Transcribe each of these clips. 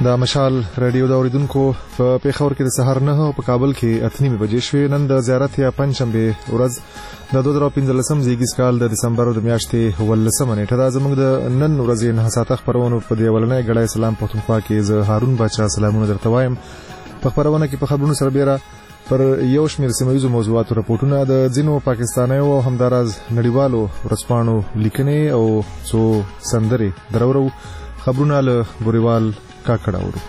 د مشال رادیو د اوریدونکو په پیښور کې د سهار 9 او په کابل کې 8:30 بجې شوې. نن د زیارت یا پنځشنبه ورځ د 2015 زیږدیز کال د دسمبر د میاشتې 18 نیټه ده. زموږ د نن ورځې نه ساعته خبرونه په دی ولنې غړای سلام پښتونخوا کې زه هارون بچا سلامونه درته وایم. په خبرونه کې په خبرونو سره بیره پر یو شمېر سیمه‌ییزو موضوعاتو راپورټونه د ځینو پاکستانیو او همداراز نړیوالو ورځپاڼو لیکنې او څو سندرې درورو خبرونه له ګوریوال کاکړ اورو.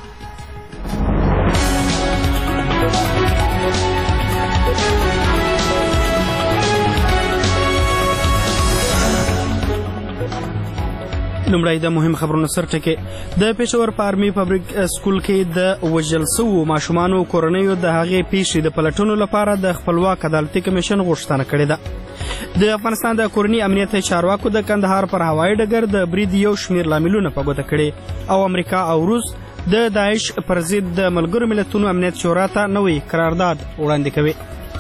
لومړی د مهم خبرونو سرټکي. د پېښور په آرمي پبلک سکول کې د وژل شوو ماشومانو کورنیو د هغې پیښې د پلټنو لپاره د خپلواک عدالتي کمیشن غوښتنه کړې ده. د افغانستان د کورني امنیت چارواکو د کندهار پر هوایي ډګر د برید یو شمېر لاملونه په ګوته کړي او امریکا او روس د داعش پر ضد د ملګرو ملتونو امنیت شورا ته نوی قرارداد وړاندې کوي.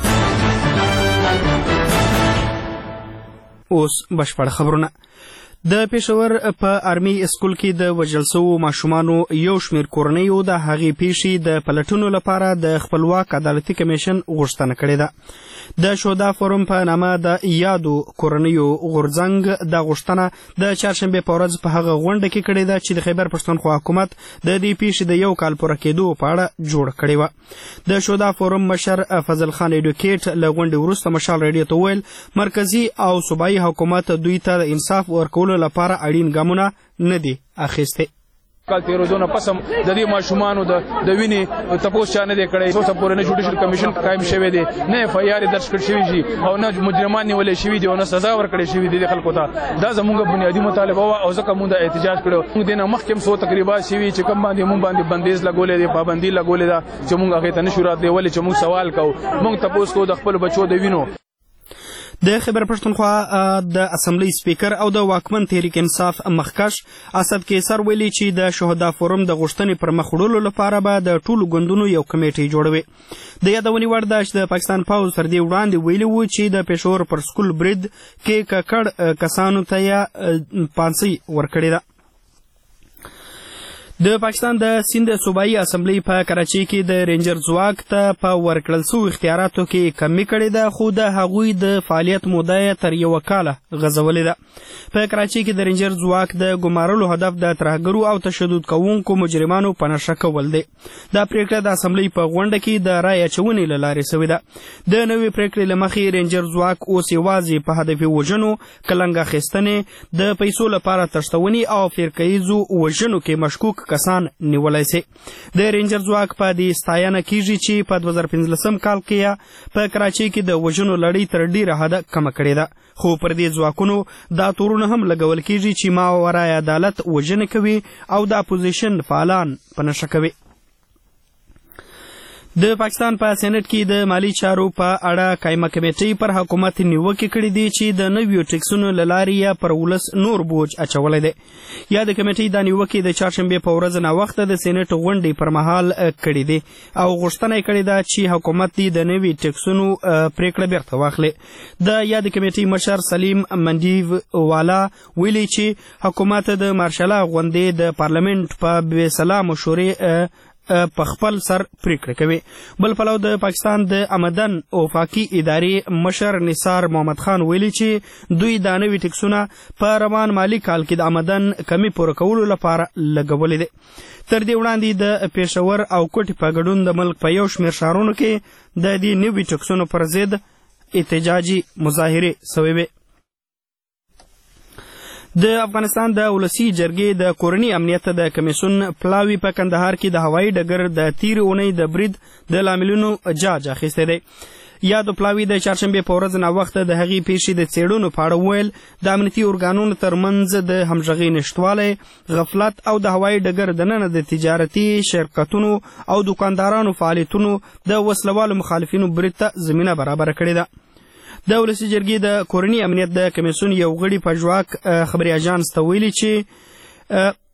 اوس بشپړ خبرونه. د پېښور په آرمي سکول کې د وژل شوو ماشومانو یو شمېر کورنیو د هغې پیښې د پلټنو لپاره د خپلواک عدالتي کمیشن غوښتنه کړې ده. د شهدا فورم په نامه د یادو کورنیو غورځنګ د غوښتنه د چهارشنبې په ورځ په هغه غونډه کې کړې ده چې د خیبر پښتونخوا حکومت د دې پیښې د یو کال پوره کېدو په اړه جوړه کړې وه. د شهدا فورم مشر فضل خان ایډوکیټ له غونډې وروسته مشال راډیو ته وویل مرکزي او صوبایي حکومت دوی ته د انصاف ورکولو لپاره اړین ګامونه نه دي اخیستي. کال تیرودونه پسم د دې ماشومانو د وینې تپوس چا نه دی کړی. څو پورې نه جوډیشل کمیشن قائم شوی دی، نه اف آی آر درج کړی شوی شي او نه مجرمان نیولې شوی دي او نه سزا ورکړې شوی دي خلکو ته. دا زموږ بنیادی مطالبه و او ځکه موږ د احتجاج کړو. موږ دینه مخکې سو تقریبا شوی چې کوم باندې موږ باندې بندیز لګولې دي، پابندي لګولې ده چې موږ هغه ته نشو راتلې ولې چې موږ سوال کوو. موږ تپوس کوو د خپل بچو د وینو. د خیبر پښتونخوا د اسمبلی سپیکر او د واکمن تحریک انصاف مخکش اسد کیسر ویلي چې د شهدا فورم د غوښتنې پر مخ وړلو لپاره به د ټولو ګوندونو یو کمیټې جوړوي. د یادونې وړ ده چې د پاکستان پوځ تر دې وړاندې ویلي وو چې د پېښور پر سکول برید کې ککړ کسانو ته یې پانسۍ ورکړې ده. د پاکستان د سند صوبایي اسمبلی په کراچۍ کې د رینجر ځواک ته په ورکړل شوو اختیاراتو کې کمی کړې ده، خو د هغوی د فعالیت موده یې تر یوه کاله غځولې ده. په کراچۍ کې د رینجر ځواک د ګمارلو هدف د ترهګرو او تشدد کوونکو مجرمانو په نښه کول دی. دا پریکړه د اسمبلی په غونډه کې د رایې اچونې له لارې شوې ده. د نوې پریکړې له مخې رینجر ځواک اوس یوازې په هدفي وژنو، کلنګ اخیستنې، د پیسو لپاره تښتونې او فرقهییزو وژنو کې مشکوک کسان نیولای شي. د رینجر ځواک په دې ستاینه کیږي چې په 2015 کال کې په کراچۍ کې د وژنو لړۍ تر ډیره حده کمه کړې ده، خو پر دې ځواکونو دا تورونه هم لګول کیږي چې ماورای عدالت وژنې کوي او د اپوزیشن فعالان په نښه کوي. د پاکستان په سېنات کې د مالی چارو په اړه قایمه کمیټې پر حکومت نیوکې کړې دي چې د نویو ټیکسونو له لارې یا پر ولس نور بوج اچولی دی. یا د کمیټې دا نیوکې د چهارشنبې په ورځ ناوخته د سېنات غونډې پر مهال کړې دي او غوښتنه یې کړې ده چې حکومت دې د نوي ټیکسونو پریکړه بیرته واخلي. د یاد کمیټې مشر سلیم منډیو والا ویلي چې حکومت د مارشالا غونډې د پارلمنت په بې سلا مشورې په خپل سر پریکړه کوي. بل پلو د پاکستان د آمدن وفاقي ادارې مشر نثار محمد خان ویلي چې دوی دا نوي ټیکسونه په روان مالی کال کې د آمدن کمی پوره کولو لپاره لګولې دي. تر دې وړاندې د پېښور او کوټې په ګډون د ملک په یو شمېر ښارونو کې د دې نوي ټیکسونو پر ضد احتجاجي مظاهرې شوې وې. د افغانستان د ولسي جرګې د کورني امنیت د کمیسیون پلاوي په کندهار کې د هوایي ډګر د تېرې اونۍ د برید د لاملونو جاج اخیستی دی. یادو پلاوي د چهارشنبې په ورځ ناوخته د هغې پیښې د څېړنو په اړه وویل د امنیتي ارګانونو ترمنځ د همغږۍ نشتوالی، غفلت او د هوایي ډګر دننه د تجارتي شرکتونو او دکاندارانو فعالیتونو د وسلوالو مخالفینو برید ته زمینه برابره کړې ده. د ولسي جرګې د کورني امنیت د کمیسیون یو غړي په ژواک خبري اژانس ته ویلي چې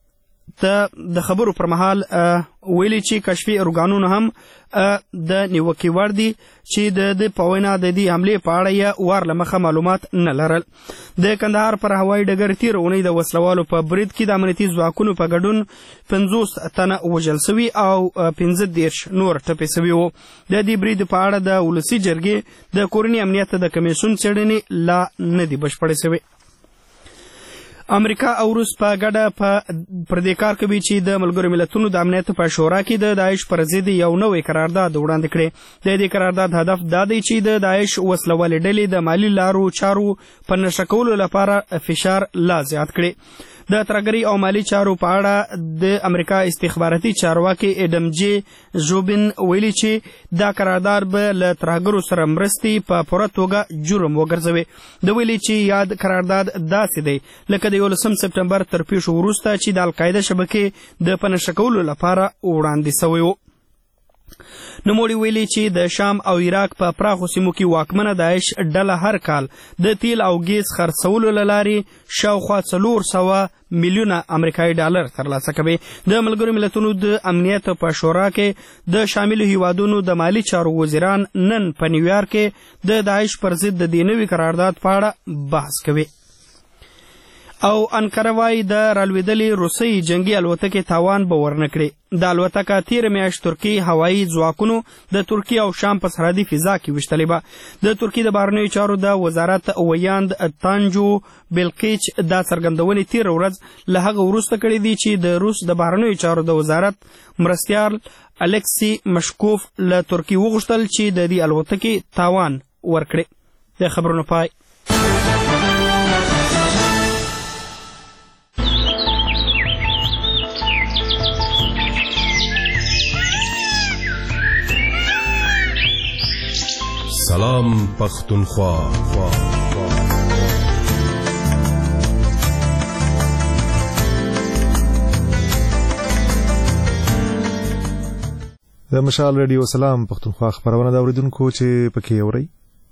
د خبرو پر مهال ویلي چې کشفي ارګانونه هم د نیوکې وړ دي چې د په وینا د دې حملې په اړه یې وار له مخه معلومات نه لرل. د کندهار پر هوایي ډګر تېره اونۍ د وسلوالو په برید کې د امنیتي ځواکونو په ګډون 50 تنه وژل سوي او 15 نور ټپي سوي وو. د دې برید په اړه د ولسي جرګې د کورني امنیت د کمیسیون څېړنې لا نه دي بشپړې سوي. امریکا او روس په ګډه پر دې کار کوي چې د ملګرو ملتونو د امنیت په شورا کې د داعش پر ضد یو نوی قرارداد وړاندې کړي. د دې قرارداد هدف دا دی چې د داعش وسلوالې ډلې د مالي لارو چارو په نشه کولو لپاره فشار لا زیات کړي. د ترهګرۍ او مالي چارو په اړه د امریکا استخباراتي چارواکي ایډم جی ژوبین ویلي چې دا قرارداد به له ترهګرو سره مرستې په پوره توګه جرم وګرځوي. د ویلي چې یاد قرارداد داسې دی لکه د 11 سپټمبر تر پیښو وروسته چې د القاعده شبکې د په نشه کولو لپاره وړاندې سوی و. نوموړي ویلي چې د شام او عراق په پراخو سیمو کې واکمنه داعش ډله هر کال د تیل او ګیس خرڅولو له لارې شاوخوا 400 میلیونه امریکایي ډالر ترلاسه کوي. د ملګرو ملتونو د امنیت په شورا کې د شاملو هیوادونو د مالي چارو وزیران نن په نیویارک کې د داعش پر ضد د دې نوي قرارداد په اړه بحث کوي. او انکره وایي د رالوېدلې روسۍ جنګي الوتکې تاوان به ورنه کړي. د الوتکه تېره میاشت ترکي هوایي ځواکونو د ترکیې او شام په سرحدي فضا کې ویشتلې وه. د ترکیې د بهرنیو چارو د وزارت ویاند تانجو بیلقیچ دا څرګندونې تېره ورځ له هغه وروسته کړې دي چې د روس د بهرنیو چارو د وزارت مرستیال الکسی مشکوف له ترکیې وغوښتل چې د دې الوتکې تاوان ورکړي. د خبرونو پای. سلام پختونخوا. د مشال رادیو سلام پختونخوا خبرونه د اوریدونکو چې پکې اوري.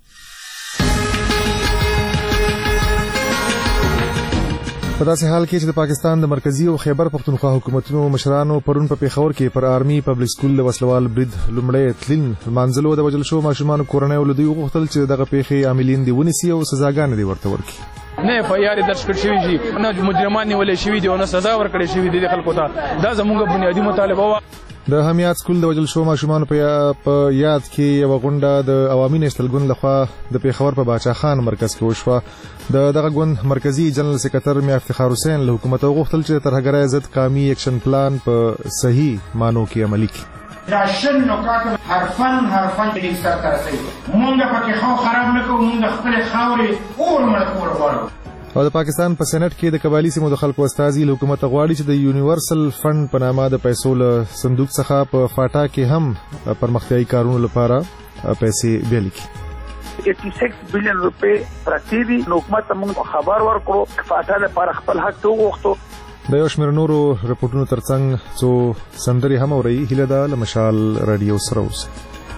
په داسې حال کې چې د پاکستان د مرکزی او خیبر پختونخوا حکومتونو مشرانو پرون په پیښور کې پر آرمي پبلک سکول د وسلوال برید لومړی تلین منځلو د وجل شو ماشومان کورنۍ ولدي وغوښتل چې دغه پیښې عاملین دی ونیسي او سزاګانې دی ورته ورکړي. نه فیاري درس کړی شوی شي نه مجرمان نیولې شوی دی او نه سزا ورکړې شوی دی خلکو ته. دا زموږ بنیادی مطالبه و. د همیات سکول د وجل شو ماشومان په یاد کې یو غونډه د عوامي نېشنل ګوند لخوا د پیښور په باچا خان مرکز کې وشوه. دغه ګوند مرکزی جنرال سکرټر میا افتخار حسین له حکومت غوښتل چې ترهګرۍ ضد قومي اکشن پلان په صحیح مانو کې عملي کړي. دا شن نکات حرفن دې سره ترسي مونږ پکې خو خراب نه کوو. مونږ خپل خاورې اور مړ کول غواړو. او د پاکستان په سېنات کې د قبایلی سیمو د خلکو استازي له حکومت غواړي چې د یونیورسل فند په نامه د پیسو له صندوق څخه په فاټا کې هم پرمختیايي کارونو لپاره پیسې بیل کړي. 86 بلین روپے پرتی دي. حکومت موږ خبر ورکړو فاټا لپاره خپل حق ته وغوښتو. د یو شمېر نورو رپورټونو ترڅنګ څو سندرې هم اوري. هیله ده له مشال رادیو سره اوسئ.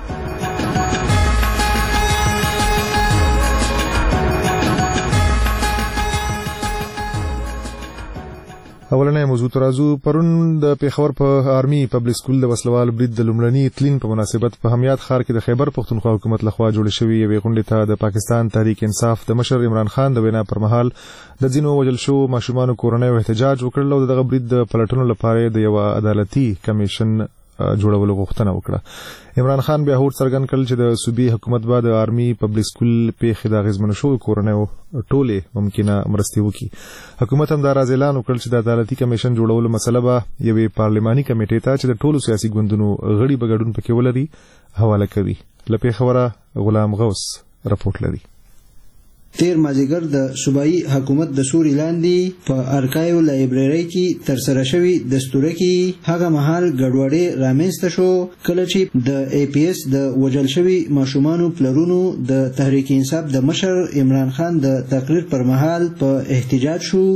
اولنې موضوع ترازو پرون د پیښور په آرمي پبلک سکول د وسلوال برید د لومړني تلین په مناسبت په همیات ښار کې د خیبر پختونخوا حکومت لخوا جوړ شوی یوې غونډې ته د پاکستان تحریک انصاف د مشر عمران خان د وینا پر مهال د ځینو وژل شو ماشومانو کورنۍ احتجاج وکړل او دغه برید د پلټنو لپاره د یو عدالتي کمیشن جوړولو غوښتنه وکړه. عمران خان بیا هوډ څرګند کړ چې د صوبې حکومت به د آرمي پبلک سکول پیښې د اغېزمنو شویو کورنیو ټولې ممکنه مرستې وکړي. حکومت هم دا راز اعلان وکړ چې د عدالتي کمیشن جوړولو مسله به یوې پارلماني کمیټې ته چې د ټولو سیاسي ګوندونو غړي به ګډون پکې ولري حواله کوي. له پیښوره غلام غوث رپورټ لري. تیر مازیګر د صوبایي حکومت د سوري لاندې په ارکایو لایبرری کې ترسره شوی دستور کې هغه مهال ګډوډي رامنځته شو کله چې د ای پی ایس د وژل شوی ماشومانو پلرونو د تحریک انصاف د مشر عمران خان د تقریر پر مهال په احتجاج شو.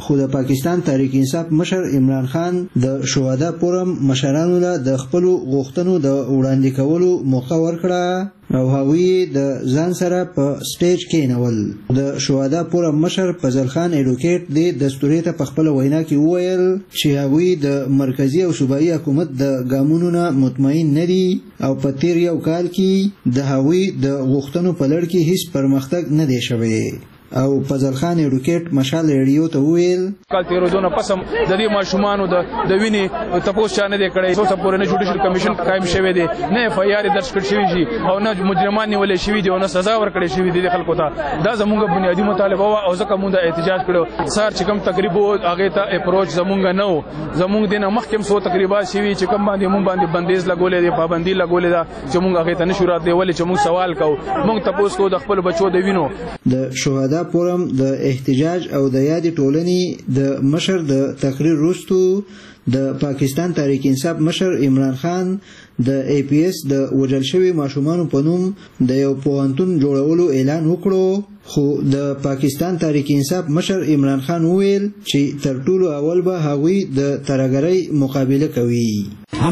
خو د پاکستان تحریک انصاف مشر عمران خان د شهدا فورم مشرانو له د خپل غوښتنو د وړاندې کولو موقع ورکړه او هغوی د ځان سره په سټیج کېنول. د شهدا فورم مشر فضل خان ایډوکیټ د دستوري ته په خپل وینا کې وویل چې هغوی د مرکزی او صوبایي حکومت د ګامونو نه مطمئن نه دي او په تیر یو کال کې د هغوی د غوښتنو په لړ کې هیڅ پرمختګ نه دی شوی. او فضل خان ایډوکیټ مشال ریډیو ته وویل کال تیرودونه پسم د دې ماشومانو د وینې تپوس چا نه دی کړی، څو پورې نه جوډیشل کمیشن قائم شوی دی، نه اف آی آر درج کړی شوی شي او نه مجرمان نیولې شوی دی او نه سزا ورکړی شوی دی خلکو ته. دا زموږ بنیادی مطالبه او ځکه موږ د احتجاج کړو. سار چې کوم تقریب هغه ته اپروچ زموږ نه و، زموږ دینه مخکې سو تقریبات شوی چې کوم باندې موږ باندې بندیز لګولې دی، پابندي لګولې ده چې موږ هغه ته نشو رات دی ولې چې موږ سوال کوو. موږ تپوس کوو د خپل بچو د وینو. د شهدا فورم د احتجاج او د یادې ټولنې د مشر د تقریر وروسته د پاکستان تحریک انصاف مشر عمران خان د ای پی ایس د وژل شوي ماشومانو په نوم د یو پوهنتون جوړولو اعلان وکړو. خو د پاکستان تحریک انصاف مشر عمران خان وویل چې تر ټولو اول به هغوی د ترهګرۍ مقابله کوي.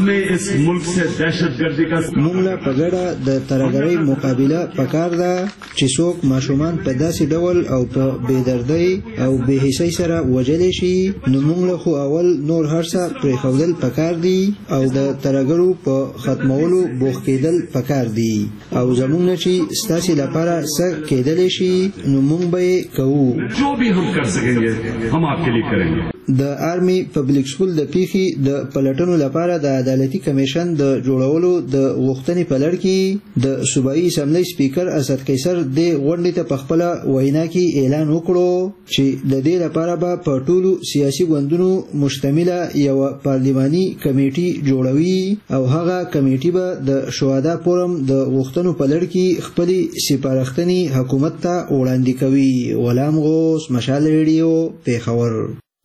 موږ له په ګډه د ترهګرۍ مقابله پکار ده چې څوک ماشومان په داسې ډول او په بېدردۍ او بېحسۍ سره وژلی شي نو موږ له خو اول نور هر څه پرېښودل پکار دي او د ترهګرو په ختمولو بوخت کېدل پکار دي او زموږ نه چې ستاسې لپاره څه کېدلی شي نو موږ به یې کوو. جو بھی ہم کر سکیں گے ہم آپ کے لیے کریں گے. د آرمي پبلک سکول د پیښې د پلټنو لپاره د عدالتي کمیشن د جوړولو د غوښتنې په لړ کې د صوبایي اسمبلی سپیکر اسد قیصر د غونډې ته په خپله وینا کې اعلان وکړو چې د دې لپاره به په ټولو سیاسي ګوندونو مشتمله یوه پارلماني کمیټي جوړوي او هغه کمیټي به د شهدا فورم د غوښتنو په لړ کې خپلې سپارښتنې حکومت ته وړاندې کوي. غلام غوث، مشال ریډیو، پیښور.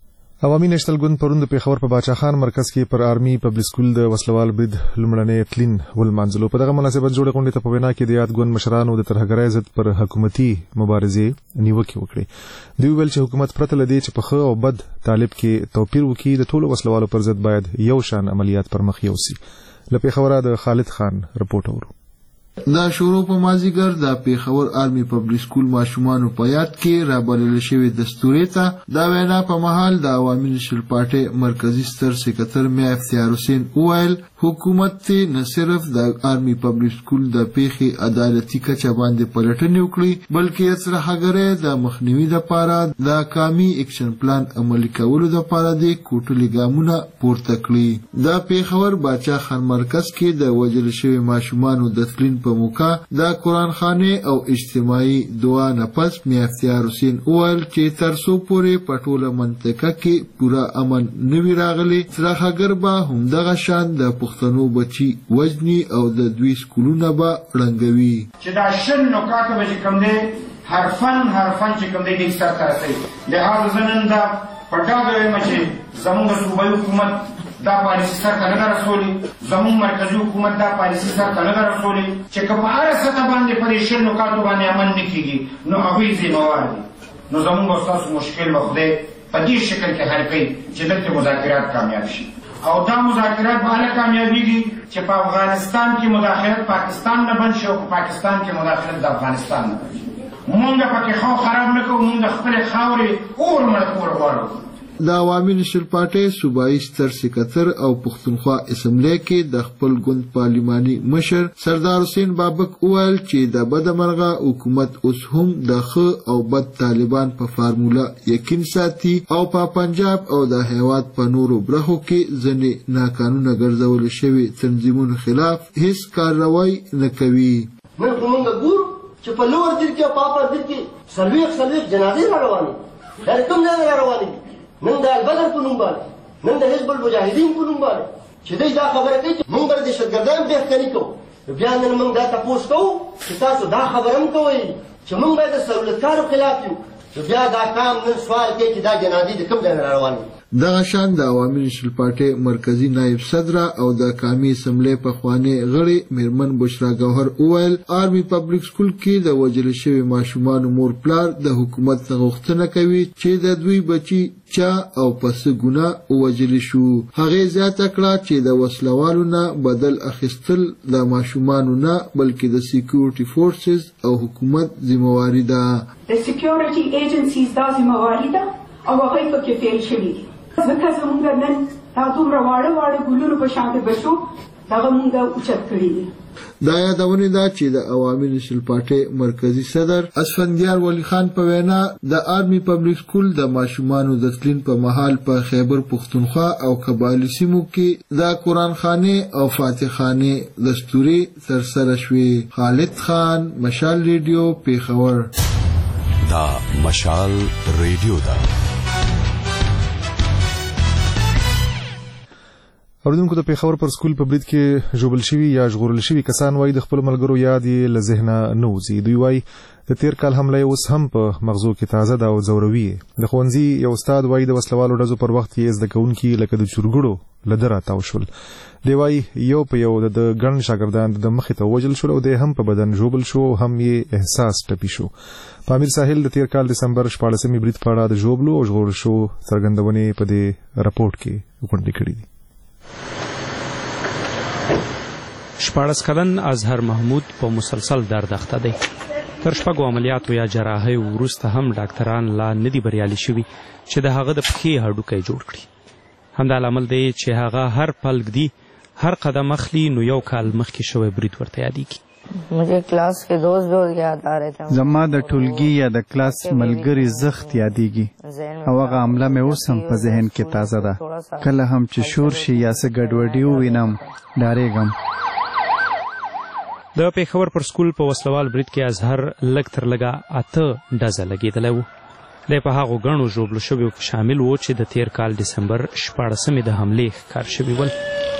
عوامي نېشنل ګوند پرون د پیښور په باچا خان مرکز کې پر آرمي پبلک سکول د وسلوال برید لومړنی تلین ولمانځلو. په دغه مناسبت جوړې غونډې ته په وینا کې د یاد ګوند مشرانو د ترهګرۍ ضد پر حکومتي مبارزې نیوکې وکړې. دوی ویل چې حکومت پرته له دې چې په ښه او بد طالب کې توپیر وکړي د ټولو وسلوالو پر ضد باید یو شان عملیات پر مخ یوسي. له پیښوره د خالد خان رپورټ اورو. دا شروع په مازیګر د پیښور آرمي پبلک سکول ماشومانو په یاد کې رابلل شوی دستوري ته دا وینا په محل د عوامي نېشنل پارټي مرکزی ستر سکرټر میا افتیار حسین وویل حکومت نه صرف د آرمي پبلک سکول د پیښې عدالتي کچه باندې پلټنې وکړي بلکې ترهګرۍ د مخنیوي لپاره د قومي اکشن پلان عملي کولو لپاره د کوټلي ګامونه پورته کړي. د پیښور باچا خان مرکز کې د وژل شوي ماشومانو د تلین په موقع د قرآن خانه او اجتماعي دعا نه پس میا افتیار حسین وویل چې تر څو پورې په ټوله منطقه کې پوره امن نه وي راغلی ترهګر به همدغه شان د پښتنو بچي وژني او د دوی سکولونه به ړنګوي. چې دا شل نکات به چې کوم دی حرفن چې کوم دی د سر ته رسوي. لهذا زه نن دا په ډاګه وایم چې زموږ صوبایي حکومت دا پالیسي سر ته نه ده رسولې، زموږ مرکزي حکومت دا پالیسي سر ته نه ده رسولې چې که په هره سطحه باندې په دې شل نکاتو باندې عمل نه کېږي نو هغوی ذمهوار دي. نو زموږ او ستاسو مشکل به خدای په دې شکل کې حل کوي چې دلته مذاکرات کامیاب شي او دا مذاکرات به هله کامیابیږي چې په افغانستان کې مداخلت پاکستان نه بند شي او په پاکستان کې مداخلت د افغانستان نه بند شي. مونږ پکې خو خراب نه کوو، مونږ خپلې خاورې اور مړ کول غواړو. د عوامي نېشنل پارټي صوبایي ستر سکرټر او پښتونخوا اسمبلی کې د خپل ګوند پارلماني مشر سردار حسین بابک وویل چې د بدمرغه حکومت اوس هم د ښه او بد طالبان په فارموله یقین ساتي او په پنجاب او د هیواد په نورو برخو کې ځینې ناقانونه ګرځول شوي تنظیمونو خلاف هیڅ کارروای نه کوي. نن خو موږ ګورو چې په لوړ دیر کې پاپا دیر کې څلوېښت جنازې را روانې دي. دا کوم ځای را روانې دي؟ نن د البدر په نوم باندې، نن د حزب المجاهدین په نوم باندې چې دوی دا خبره کوي چې موږ به د دهشتګردان بهتري کوو. بیا نن موږ دا تپوس کوو چې تاسو دا خبره هم کوئ چې موږ باید د سهولتکارو خلاف یو. بیا دا کام نن سوال کوي چې دا جنازې د کوم ځای نه را روانې دي. دغه شان د عوامي نېشنل پارټۍ مرکزی نائب صدر او د قومي اسمبلی پخوانی غړي میرمن بشرا ګوهر وویل آرمي پبلک سکول کې د وژل شوي ماشومانو مور پلار د حکومت څخه غوښتنه کوي چې د دوی بچي چا او پس ګناه وژل شو. هغې زیاته کړه چې د وسلوالو نه بدل اخیستل د ماشومانو نه بلکې د سکیورټي فورسز او حکومت ذمہواري ده. د سکیورټي ایجنسیز دا ذمہواري ده او هغه پکې فیل شوي دي. ځکه زموږ نن دا دومره واړه ګلونو په شان د بچو دغه موږ اوچت کړي دي. دا یادونه ده چې د عوامي نېشنل پارټۍ مرکزی صدر اسفندیار ولی خان په وینا د آرمي پبلک سکول د ماشومانو د تلین په مهال په خیبر پختونخوا او قبایلی سیمو کې د قرآن خانه او فاتح خانه دستوري ترسره شوې. خالد خان، مشال ریډیو، پیښور. دا مشال ریډیو ده. اوریدونکو د پیښور پر سکول په برید کې ژوبل شوي یا ژغورل شوي کسان وایي د خپل ملګرو یاد یې له ذهنه نه وځي. دوی وایي د تیر کال حمله اوس هم په مغزو کې تازه ده او ځوروي. د ښوونځي یو استاد وایي د وسلوالو ډزو پر وخت یې زده کوونکي لکه د چورګړو له ده راتاو شول. دی وایي یو په یو د ګڼ شاګردان د مخې ته ووژل شول او دی هم په بدن ژوبل شو، هم یې احساس ټپي شو. په امیر ساحل د تیر کال دسمبر 14 برید په اړه د ژوبلو او ژغورل شو څرګندونې په دې راپورټ کې غونډې کړي دي. 14 کلن اظهر محمود په مسلسل درد اخته دی. تر شپږو عملیاتو یا جراحۍ وروسته هم ډاکټران لا نه دي بریالي شوي چې د هغه د پښې هډوکی جوړ کړي. همدا لامل دی چې هغه هر پل ږدي، هر قدم اخلي نو یو کال مخکې شوی برید ورته یادېږي. مجھے کلاس کے دوست بہت یاد آ رہے تھے. زما د ټولګي یا د کلاس ملګري زخت یادېږي او هغه عمله مې اوس هم په ذهن کې تازه ده. کله هم چې شور شي یا څه ګډوډي ووینم ډارېږم. د پیښور پر سکول په وسلوال برید کې اظهر لږ تر لږه 8 ډزه لګېدلی و. دی په هغو ګڼو ژوبلو شویو کې شامل و چې د تیر کال ډسمبر 14 د حملې ښکار شوي ول.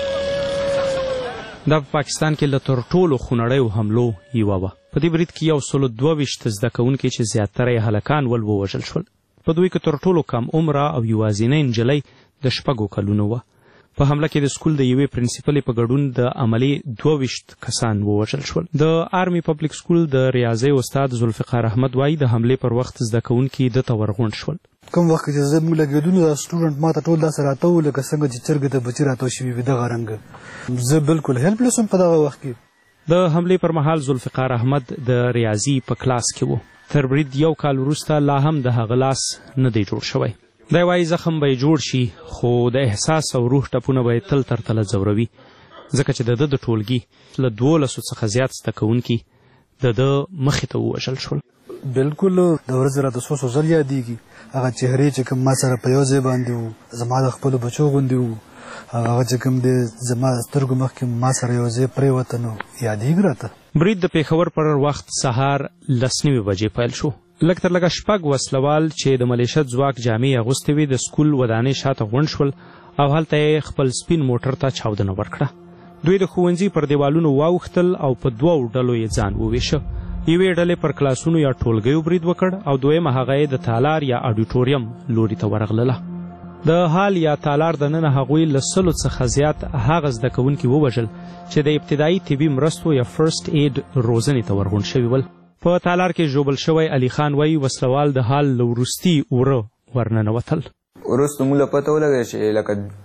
دا په پاکستان کې له تر ټولو خونړیو حملو یوه وه. په دې برید کې 122 زده کوونکي چې زیاتره یې هلکان ول ووژل شول. په دوی کې تر ټولو کم عمره او یوازینۍ نجلۍ د 6 کلونو وه. په حمله کې د سکول د یوې پرنسپلې په ګډون د عملي 22 کسان ووژل شول. د آرمي پبلک سکول د ریاضي استاد ذوالفقار احمد وایي د حملې پر وخت زده کوونکي دته ورغونډ شول. کوم وخت چې زه موږ لګېدو نو دا سټوډنټ ما ته ټول داسې راته و لکه څنګه چې چرګې ته بچي راته شوي وي دغه رنګه. زه بالکل هیلپلس وم په دغه وخت کې. د حملې پر مهال ذوالفقار احمد د ریاضي په کلاس کې و. تر برید یو کال وروسته لا هم د هغه لاس نه دی جوړ شوی. دی وایي زخم به یې جوړ شي خو د احساس او روح ټپونه به یې تل تر تله ځوروي ځکه چې د ده د ټولګي له 12 څخه زیات زده کوونکي د ده مخې ته ووژل شول. بالکل د ورځې راته څو څو ځل یادېږي هغه چهرې چې کوم ما سره په یو ځای باندې وو زما د خپلو بچو غوندې وو. هغه چې کوم دی زما سترګو مخکې ما سره یو ځای پرېوته نو یادېږي راته. برید د پیښور پر وخت سهار 10 بجې پیل شو. لږ تر لږه 6 وسلوال چې د ملیشت ځواک جامې اغوستې وې د سکول ودانۍ شاته غونډ شول او هلته یې خپل سپین موټر ته چاودنه ورکړه. دوی د ښوونځي پر دیوالونو واوښتل او په 2 ډلو یې ځان وویشه. یوې ډلې پر کلاسونو یا ټولګیو برید وکړ او دویمه هغه یې د تالار یا اډیټوریم لوري ته ورغلله. د هال یا تالار دننه هغوی له 100 څخه زیات هغه زده کوونکي ووژل چې د ابتدایي طبي مرستو یا فرست ایډ روزنې ته ورغونډ شوي ول. په تالار کې ژوبل شوی علي خان وایي وسلوال د حال له وروستي وره ورننوتل. وروسته موږ له پته ولګېده چې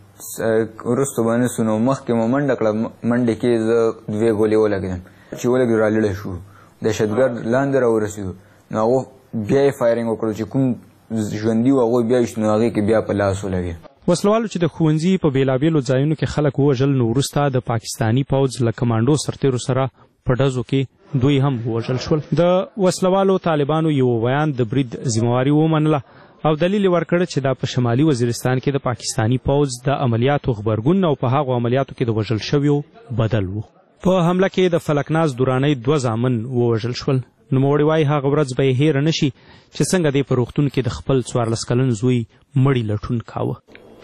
لکه وروسته به نه سو نو مخکې مو منډه کړه. منډې کې زه 2 ګولې ولګېدم چې ولګېدو رالړی شو. دهشتګرد لاندې راورسېدو نو هغو بیا یې فایرنګ وکړو چې کوم ژوندي و هغوی بیا ایستو نو هغې کې بیا په لاس ولګېد. وسلوالو چې د ښوونځي په بېلابېلو ځایونو کې خلک ووژل نو وروسته د پاکستاني پوځ له کمانډو سرتېرو سره په ډزو کې دوی هم ووژل شول. د وسلوالو طالبانو یو بیان د برید ذمہواري ومنله او دلیل یې ورکړ چې دا په شمالي وزیرستان کې د پاکستاني پوځ د عملیاتو غبرګون او په هغو عملیاتو کې د وژل شویو بدل و. په حمله کې د فلکناز دورانۍ 2 زامن ووژل شول. نوموړي وایي هغه ورځ به یې هیره نه شي چې څنګه دی په روغتون کې د خپل 14 کلن زوی مړی لټون کاوه.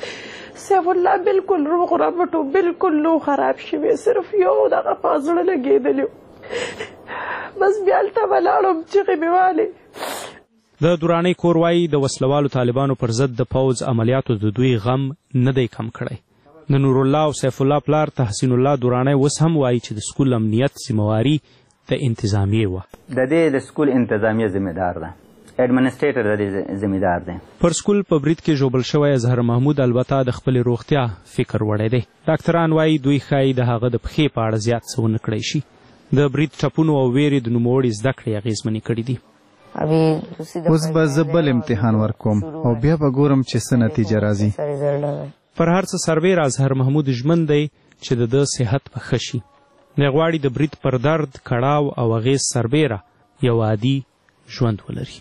سیف الله بالکل روغ رمټو بالکل نو خراب شوی صرف یو دغه په زړه لګېدلی بس بیا هلته به لاړم چغې مې والې. د درانۍ کور وایي د وسلوالو طالبانو پر ضد د پوځ عملیاتو د دوی غم نه دی کم کړی. د نور الله او سیف الله پلار تحسین الله درانۍ اوس هم وایي چې د سکول امنیت ذمهواري د انتظامیې وه. د دې د سکول انتظامیه ذمهدار ده، ایڈمنسټریټر د دې ذمہدار دی. پر سکول په برید کې ژوبل شوی اظهر محمود البته د خپلې روغتیا فکر وړی دی. ډاکټران وایي دوی ښایي د هغه د پښې په اړه زیات څه ونه کړی شي. د برید ټپونو او ویرې د نوموړي زده کړې اغېزمنې کړي دي. اوس به زه بل امتحان ورکوم او بیا به ګورم چې څه نتیجه راځي. پر هر څه سربیره اظهر محمود ژمن دی چې د ده صحت به ښه شي. دی غواړي د برید پر درد کړاو او اغېز سربیره یو عادي ژوند ولري.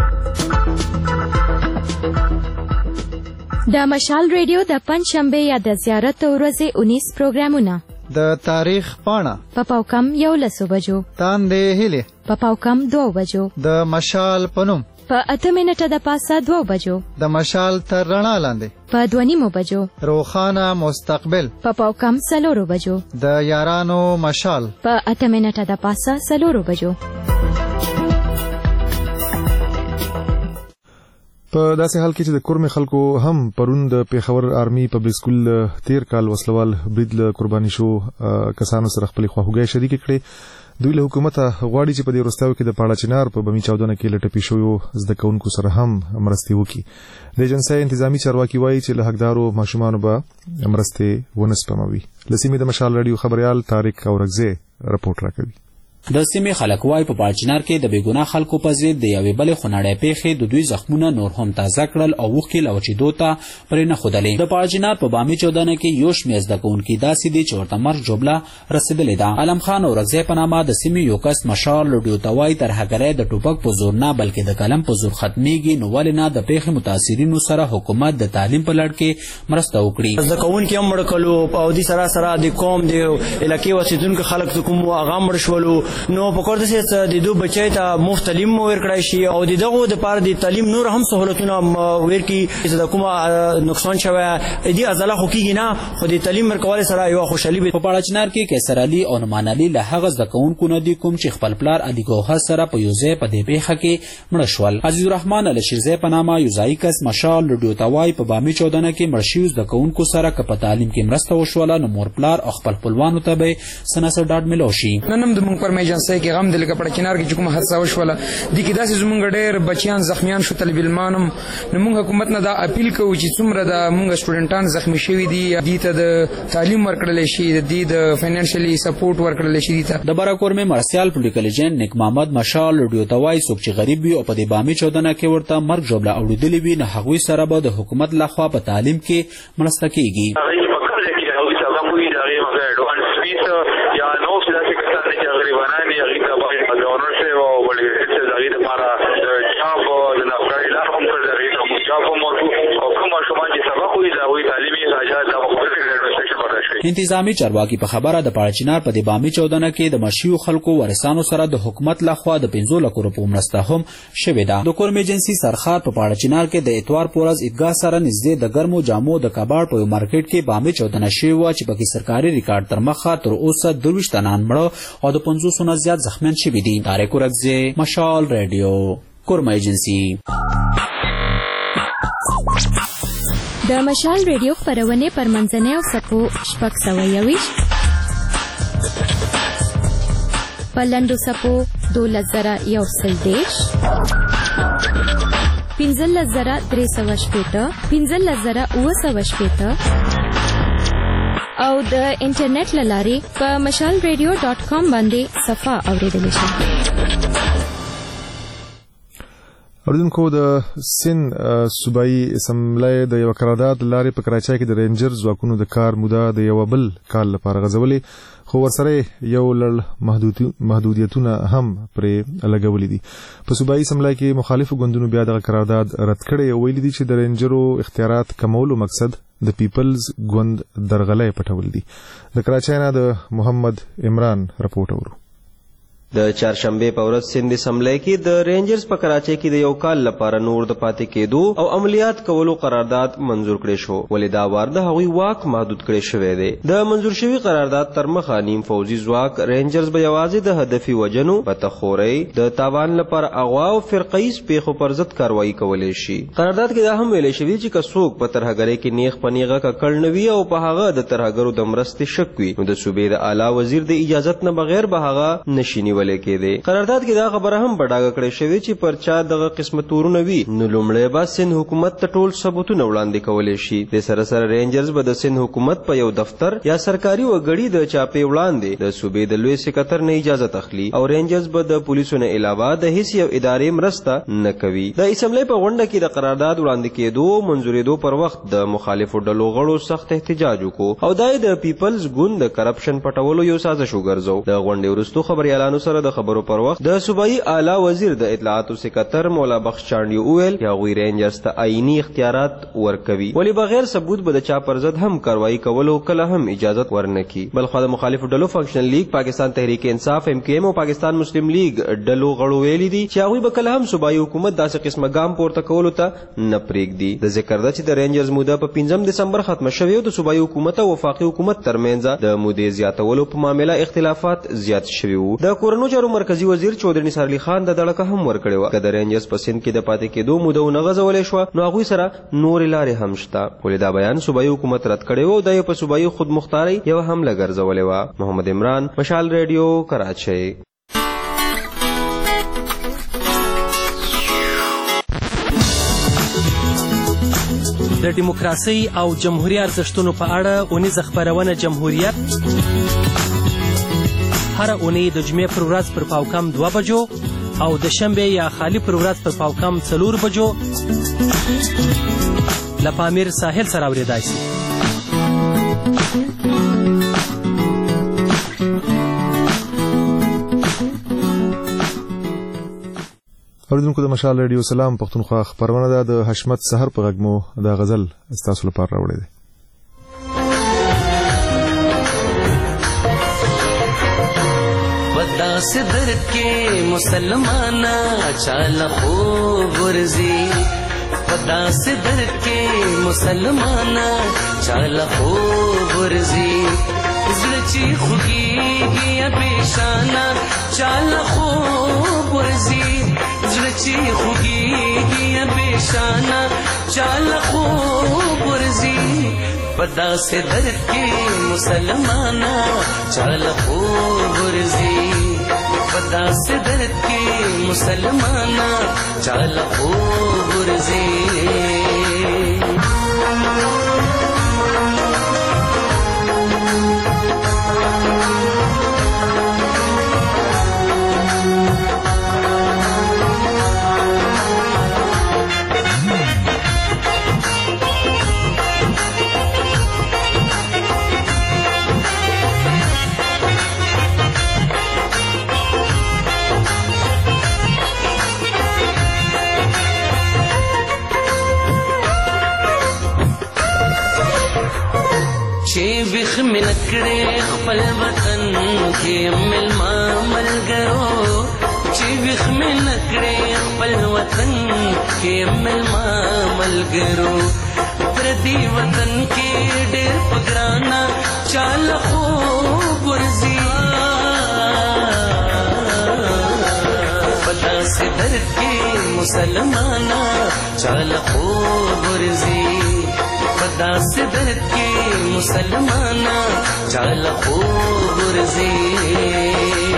د مشال ریډیو د پنجشنبې یا د زیارت ورځې 19 پروګرامونه: د تاریخ پاڼه په پاوکم 11 بجو، تاندې هیلې په پاوکم 2 بجو، د مشال پنوم په 8 منټه د پاسه 2 بجو، د مشال تر رڼا لاندې په 2:30 بجو، روخانه مستقبل په پاوکم 4 بجو، د یارانو مشال په 8 منټه د پاسه 4 بجو. په داسې حال کې چې د کورمې خلکو هم پرون د پیښور آرمي پبلک سکول تیر کال وسلوال برید له قرباني شو کسانو سره خپلې خواخوږۍ شریکې کړې. دوی له حکومته غواړي چې په دې وروستیو کې د پاړه چنار په بمي چاودنه کې له ټپي شویو زده کوونکو سره هم مرستې وکړي. د ایجنسۍ انتظامي چارواکي وایي چې له حقدارو ماشومانو به مرستې ونه سپموي. له سیمې د مشال راډیو خبریال طارق اورکزی رپورټ راکوي. د سیمې خلک وایي په پاړچنار کې د بېګناه خلکو په ضد د یوې بلې خونړۍ پیښې د دوی زخمونه نور هم تازه کړل او اوښکې له وچېدو ته پرې نه ښودلې. د پاړچنار په بامي چاودنه کې یو شمېر زده کوونکي داسې دي چې ورته مرګ ژوبله رسېدلې ده. عالم خان اورکزی په نامه د سیمې یو کس مشال راډیو ته وایي ترهګرۍ د ټوپک په زور نه بلکې د قلم په زور ختمیږي، نو ولې نه د پیښې متاثرینو سره حکومت د تعلیم په لړ کې مرسته وکړي. زده کوونکي هم مړه کړلو او دې سره سره د قوم د علاقې اوسېدونکو خلک چې کوم هغه مړه شولو، نو په کور د دو بچی ته مفت تعلیم ورکړای شي او د دغو دپاره د تعلیم نور هم سهولتونه ورکړي چې د کومه نقصان شوی دې عضله خو کېږي نه، خو د تعلیم ورکولو سره یوه خوشحالي وي. په پاړچنار کې قیصر علي او نعمان علي له هغه زده کوونکو نه دي کوم چې خپل پلار علي ګوهر سره په یو ځای په دې پیښه کې مړه شول. عزیز الرحمن الشیرزی په نامه یو ځایي کس مشال راډیو ته وایي په بامي چاودنه کې مړ شویو زده کوونکو سره که په تعلیم کې مرسته وشوله نو مور پلار او خپل خپلوانو ته به څه نه څه ډاډ میلاو شي. نن هم زموږ په ایجنسۍ کې غم دی لکه پاړچنار کې چې کومه حادثه وشوله دې کې داسې زموږ ډېر بچیان زخمیان شو طالب علمان هم. نو موږ حکومت نه دا اپیل کوو چې څومره د موږ سټوډنټان زخمی شوي دي دې ته د تعلیم ورکړلی شي، دې د فاینانشلي سپورټ ورکړلی شي. د براکورمې مرسیال پولیټیکل ایجنټ نیک محمد مشال راډیو ته وایي څوک چې غریب وي او په دې بامي چاودنه کې ورته مرګ ژوبله اورېدلې وي نو هغوی سره به د حکومت لخوا په تعلیم کې مرسته کیږي. انتظامی چارواکي په خبره د پاړچنار په دې بامي چاودنه کې د مشیو خلکو وارثانو سره د حکومت لخوا د 15 لک روپو مرسته هم شوې ده. د کورم ایجنسي سرخار په پاړچنار کې د اتوار په ورځ عیدګاه سره نږدې د ګرمو جامو د کباړ په یو مارکیټ کې بامي چاودنه شوې وه چې پکې سرکاري ریکارډ تر مخه تر اوسه 22 تنان مړه او د 500 نه زیات زخمیان شوي دي. طارق اورکزی، مشال ریډیو، کورم ایجنسي. د مشال ریډیو خپرونې پر منځنۍ او څپو 621 په لنډو څپو 12110 15360 15760 او د انټرنیټ له لارې په mashalradio.com باندې صفحه اوریدلی شئ. اوریدونکو د سن صوبایي اسمبلی د یو قرارداد لارې په کراچۍ کې د رینجر ځواکونو د کار موده د یو بل کال لپاره غځولې، خو ورسره یو لړ محدودیتونه هم پرې لګولې دي. په صوبایي اسمبلی کې مخالفو ګوندونو بیا دغه قرارداد رد کړی او ویلي دي چې د رینجرو اختیارات کمولو مقصد د پیپلز ګوند درغلۍ پټول دي. د کراچۍ نه د محمد عمران رپورټ اورو. د چهارشنبه په ورځ سند اسمبلی کې د رینجرز په کراچۍ کې د یو کال لپاره نور د پاتې کېدو او عملیات کولو قرارداد منظور کړی شو، ولې دا وار د هغوی واک محدود کړی شوی دی. د منظور شوي قرارداد تر مخه نیم فوجي ځواک رینجرز به یوازې د هدفي وجنو، بتخورۍ، د تاوان لپاره اغوا او فرقیز پیښو پر ضد کاروایی کولی شي. قرارداد کې دا هم ویلی شوي چې که څوک په ترهګرۍ کې نیغ په نیغه ککړ نه وي او په هغه د ترهګرو د مرستې شک وي، نو د صوبې د اعلی وزیر د اجازت نه بغیر به هغه نشي نیولی کېدی. قرارداد کې دا خبره هم بډاګه کړې شوې چې پر چا دغه قسمه تورونه وي نو لومړی به سند حکومت ته ټول ثبوتونه وړاندې کولی شي. د سره سره رینجرز به د سند حکومت په یو دفتر یا سرکاري وګړي د چاپې وړاندې د صوبې د لوی سکتر نه اجازه اخلي او رینجرز به د پولیسو نه علاوه د هیڅ یو ادارې مرسته نه کوي. د اسمبلی په غونډه کې د قرارداد وړاندې کېدو او منظورېدو پر وخت د مخالفو ډلو غړو سخت احتجاج وکړو او دا یې د پیپلز ګوند د کرپشن پټولو یو سازش وګرځو. د غونډې وروستو خبریالانو سره د خبرو پر وخت د صوبایي اعلی وزیر د اطلاعاتو سکتر مولا بخش چانډي وویل چې هغوی رینجرز ته آئینی اختیارات ورکوي، ولې بغیر ثبوت به د چا پر ضد هم کاروایی کولو کله هم اجازت ورنکي. بلخوا د مخالفو ډلو فنکشنل لیگ، پاکستان تحریک انصاف MKM او پاکستان مسلم لیگ ډلو غړو ویلي دي چې هغوی به کله هم صوبایي حکومت داسې قسمه ګام پورته کولو ته نه پرېږدي. د ذکر ده چې د رینجرز موده په 5 دسمبر ختمه شوې او د صوبایي حکومت او وفاقي حکومت ترمنځ د مودې زیاتولو په معامله اختلافات زیات شوي وو. د کورنیو چارو مرکزي وزیر چودري نثار علي خان د دړکه هم ورکړې وه که د رینجرز په سند کې د پاتې کېدو موده ونه غځولی شوه نو هغوی سره نورې لارې هم شته، ولې دا بیان صوبایي حکومت رد کړی و او دا یې په صوبایي خودمختارۍ یوه حمله ګرځولې وه. محمد عمران، مشال ریډیو، کراچۍ. د ډیموکراسۍ او جمهوري ارزښتونو په اړه اونیزه خپرونه جمهوریت هره اونۍ د جمعې پر ورځ پر پاوکم 2 بجو او د شنبې یا خالي پر ورځ پر پاوکم 4 بجو له پامیر ساحل سره اورېدای شي. اوریدونکو د مشال ریډیو سلام پښتونخوا خبرونه ده. د حشمت سحر په غږ مو د غزل ستاسو لپاره راوړی دی. داسې درد کې مسلمانا چاله خوب ورځي، په داسې درد کې مسلمانا چاله خوب ورځي، زړه چې خوږېږي یا پیشانا چاله خوب ورځي، زړه چې خوږېږي یا پیشانا چاله خوب ورځي، په داسې درد کې مسلمانا چاله خوب ورځي، په داسې درد کې مسلمانا چاله خوب ورځي. ویخ مې نکړې خپل وطن کې ملما ملګرو، چې ویخ مې نکړې خپل وطن کې ملما ملګرو، پردي وطن کې ډېر پګرانا چاله خوب ورځي، په داسې درد کې مسلمانا چاله خوب ورځي، په داسې درد کې مسلمانا چاله خوب ورځي.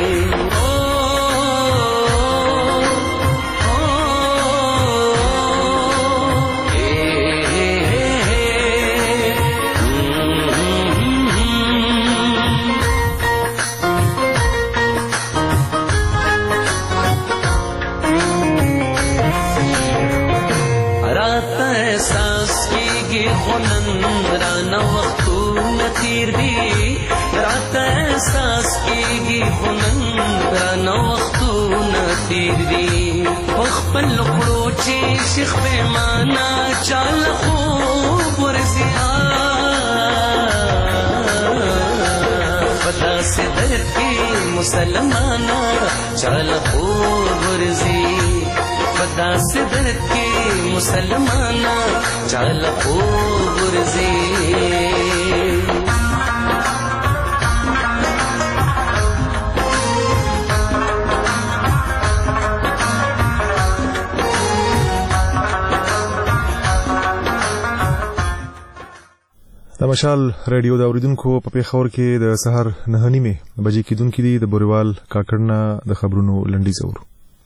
راته احساس کېږي خو نن رانه وختونه تېر دي، راته احساس کېږي خو نن رانه وختونه تېر دي، په خپلو کړو چې شیخ پیمانه چاله خوب ورځي، په داسې درد کې مسلمانا چال خوب ورزی پدا صدرت کی مسلمانا چال خوب ورزی د مشال ریډیو د اوریدونکو په پیښور کې د سحر 9:30 بجې کېدونکې دي د بوریوال کاکړنا د خبرونو لنډیز اورو.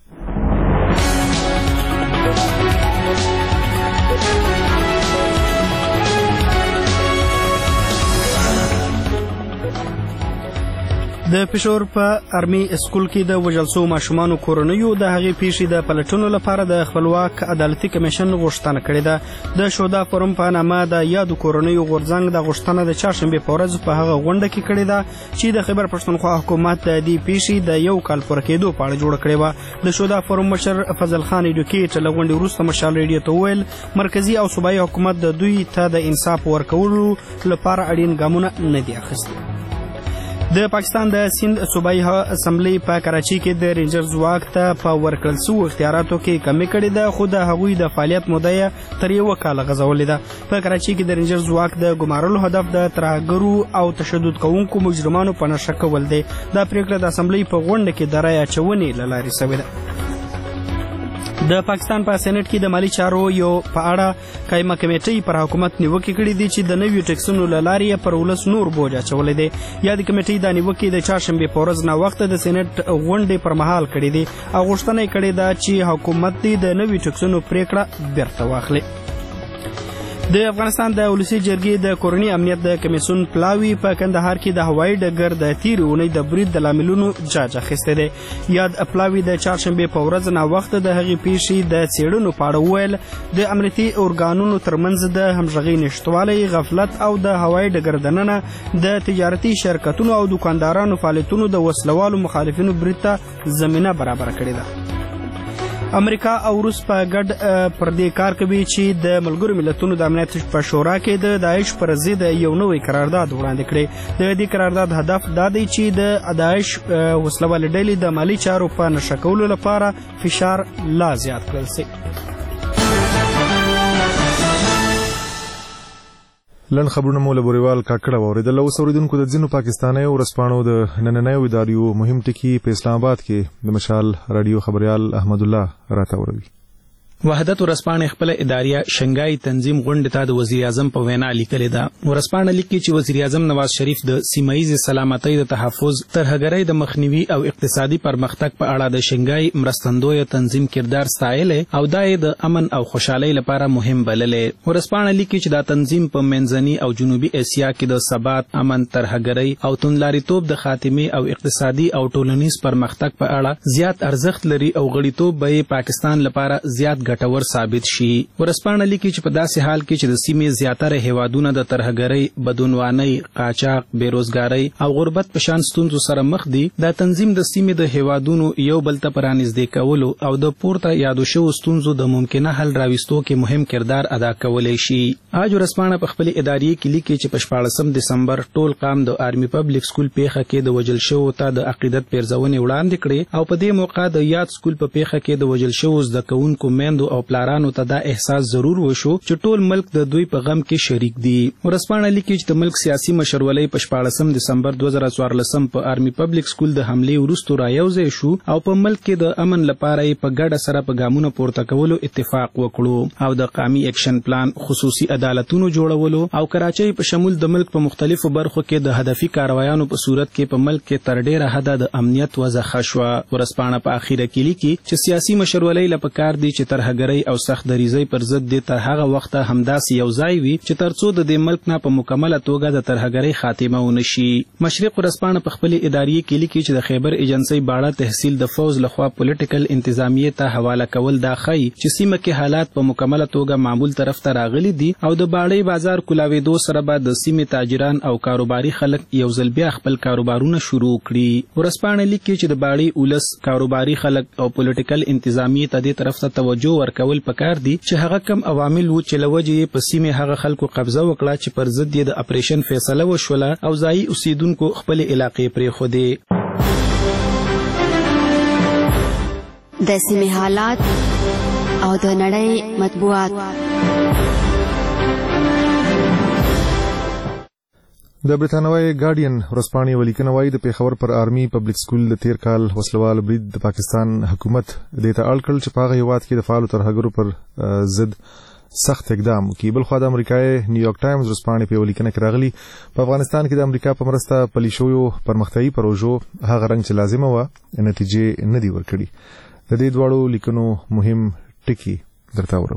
د پېښور په ارمي اسکول کې د وژل شوو ماشومانو کورنیو د هغې پیښې د پلټنو لپاره د خپلواک عدالتي کمیشن غوښتنه کړې ده. د شودا فورم په نامه د یادو کورنیو غورځنګ د غوښتنه د چهارشنبې په ورځ په هغه غونډه کې کړې ده چې د خیبر پښتونخوا حکومت د دې پیښې د یو کال پوره کېدو په اړه جوړه کړې وه. د شودا فورم مشر فضل خان ایډوکیټ له غونډې وروسته مشال ریډیو ته وویل مرکزي او صوبایي حکومت د دوی ته د انصاف ورکولو لپاره اړین ګامونه نه دي اخیستي. د پاکستان د سند صوبایي اسمبلی په کراچۍ کې د رینجر ځواک ته په ورکړل شوو اختیاراتو کې کمی کړې ده خو د هغوی د فعالیت موده تر یوه کاله غځولې ده. په کراچۍ کې د رینجر ځواک د ګمارلو هدف د ترهګرو او تشدد کوونکو مجرمانو په نښه کول دی. دا پریکړه د اسمبلی په غونډه کې د رایې اچونې له لارې شوې ده. د پاکستان په سېنات کې د مالی چارو یو په اړه قایمه کمیټې پر حکومت نیوکې کړې دي چې د نویو ټیکسونو له لارې پر ولس نور بوج اچولی دی. یادې کمیټې دا نیوکې د چهارشنبې په ورځ ناوخته د سېنات غونډې پر مهال کړې دي او غوښتنه یې کړې ده چې حکومت دې د نویو ټیکسونو پریکړه بیرته واخلي. د افغانستان د ولسي جرګې د کورني امنیت د کمیسیون پلاوي په کندهار کې د هوایي ډګر د تېرې اونۍ د برید د لاملونو جاج اخیستی دی. یاد پلاوي د چهارشنبې په ورځ ناوخته د هغې پیښې د څېړنو په اړه وویل د امنیتي ارګانونو ترمنځ د همغږۍ نشتوالی غفلت او د هوایي ډګر دننه د تجارتي شرکتونو او دوکاندارانو فعالیتونو د وسلوالو مخالفینو برید ته زمینه برابره کړې ده. امریکا او روس په ګډ پر دې کار کوي چې د ملګرو ملتونو د امنیت په شورا کې د داعش پر ضد یو نوی قرارداد وړاندې کړی. د دې قرارداد هدف دا دی چې د داعش وسلوالې ډلې د مالي چارو په نښه کولو لپاره فشار لا زیات کړل شي. لن خبرونه مو له بوریوال کاکړه واورېدل. اوس اورېدونکو د ځینو پاکستانیو ورځپاڼو د نننیو اداریو مهم ټکي په اسلام آباد کې د مشال راډیو خبریال احمد الله راته وروي. وحدت ورځپاڼې خپل اداریه شنګای تنظیم غونډې ته د وزیر اعظم په وینا لیکلې ده. ورځپاڼه لیکي چې وزیر اعظم نواز شریف د سیمه ییزې سلامتۍ د تحفظ ترهګرۍ د مخنیوي او اقتصادي پرمختګ په اړه د شنګای مرستندویه تنظیم کردار ستایلی او دا یې د امن او خوشحالۍ لپاره مهم بللی. ورځپاڼه لیکي چې دا تنظیم په منځني او جنوبي اسیا کې د ثبات، امن، ترهګرۍ او توندلاریتوب د خاتمې او اقتصادي او ټولنیز پرمختګ په اړه زیات ارزښت لري او غړیتوب به یې پاکستان لپاره زیات ګټور ثابت شي. ورځپاڼه لیکي چې په داسې حال کې چې د سیمې زیاتره هیوادونه د ترهګرۍ، بدعنوانۍ، قاچاق، بیروزګارۍ او غربت په شان ستونزو سره مخ دي، دا تنظیم د سیمې د هیوادونو یو بل ته پرانږدې کولو او د پورته یادو شوو ستونزو د ممکنه حل راوستو کې مهم کردار ادا کولی شي. آج ورځپاڼه په خپل اداریې کې لیکي چې په 14 دسمبر ټول قام د آرمي پبلک سکول پیښه کې د وژل شوو ته د عقیدت پیرزونې وړاندې کړې او په دې موقع د یاد سکول په پیښه کې د وژل شوو زده کوونکو میندو او پلارانو ته دا احساس ضرور وشو چې ټول ملک د دوی په غم کې شریک دي. ورځپاڼه لیکي چې د ملک سیاسي مشرولۍ په 14 دسمبر 2014 په آرمي پبلک سکول د حملې وروسته رايوځای شو او په ملک کې د امن لپاره په ګډه سره په ګامونو پورته کولو اتفاق وکړو او د قومي اکشن پلان، خصوصي عدالتونو جوړولو او کراچۍ په شمول د ملک په مختلفو برخو کې د هدفي کاروایانو په صورت کې په ملک کې تر ډیره حده د امنیت وضع ښه شوه. ورځپاڼه په اخیره کې لیکي چې سیاسي مشرولۍ له پکار دي چې ترهګرۍ او سخت دریزۍ پر ضد دې تر هغه وخته همداسې یو ځای وي چې ترڅو د دې ملک نه په مکمله توګه د ترهګرۍ خاتمه ونه شي. مشرق ورځپاڼه په خپلې اداریې کې لیکي چې د خیبر ایجنسۍ باړه تحصیل د فوز لخوا پولیټیکل انتظامیې ته حواله کول دا ښیي چې سیمه کې حالات په مکمله توګه معمول طرف ته راغلي دي او د باړۍ بازار کولاوېدو سره به د سیمې تاجران او کاروباري خلک یو ځل بیا خپل کاروبارونه شروع کړي. ورځپاڼه لیکي چې د باړۍ ولس، کاروباري خلک او پولیټیکل انتظامیې ته دې طرف ته توجه ورکول پکار دي چې هغه کم عوامل وو چې له وجې یې په سیمې هغه خلکو قبضه وکړه چې پر ضد یې د اپریشن فیصله وشوله او ځایي اوسیدونکو خپلې علاقې پرېښودې. د سیمې حالات او د نړۍ مطبوعات. د برتانوي ګارډین ورځپاڼې ولیکنه وايي د پیښور پر آرمي پبلک سکول د تیر کال وسلوال برید د پاکستان حکومت د ته اړ کړل چې په هغه هیواد کې د فعالو ترهګرو پر ضد سخت اقدام وکړي. بلخوا د امریکای نیویارک ټایمز ورځپاڼې په ولیکنه کې راغلي په افغانستان کې د امریکا په مرسته پلي شویو پرمختیایي پروژو هغه رنګ چې لازمه وه نتیجې نه دي ورکړي. د دې دواړو لیکنو مهم ټکي درته اورو.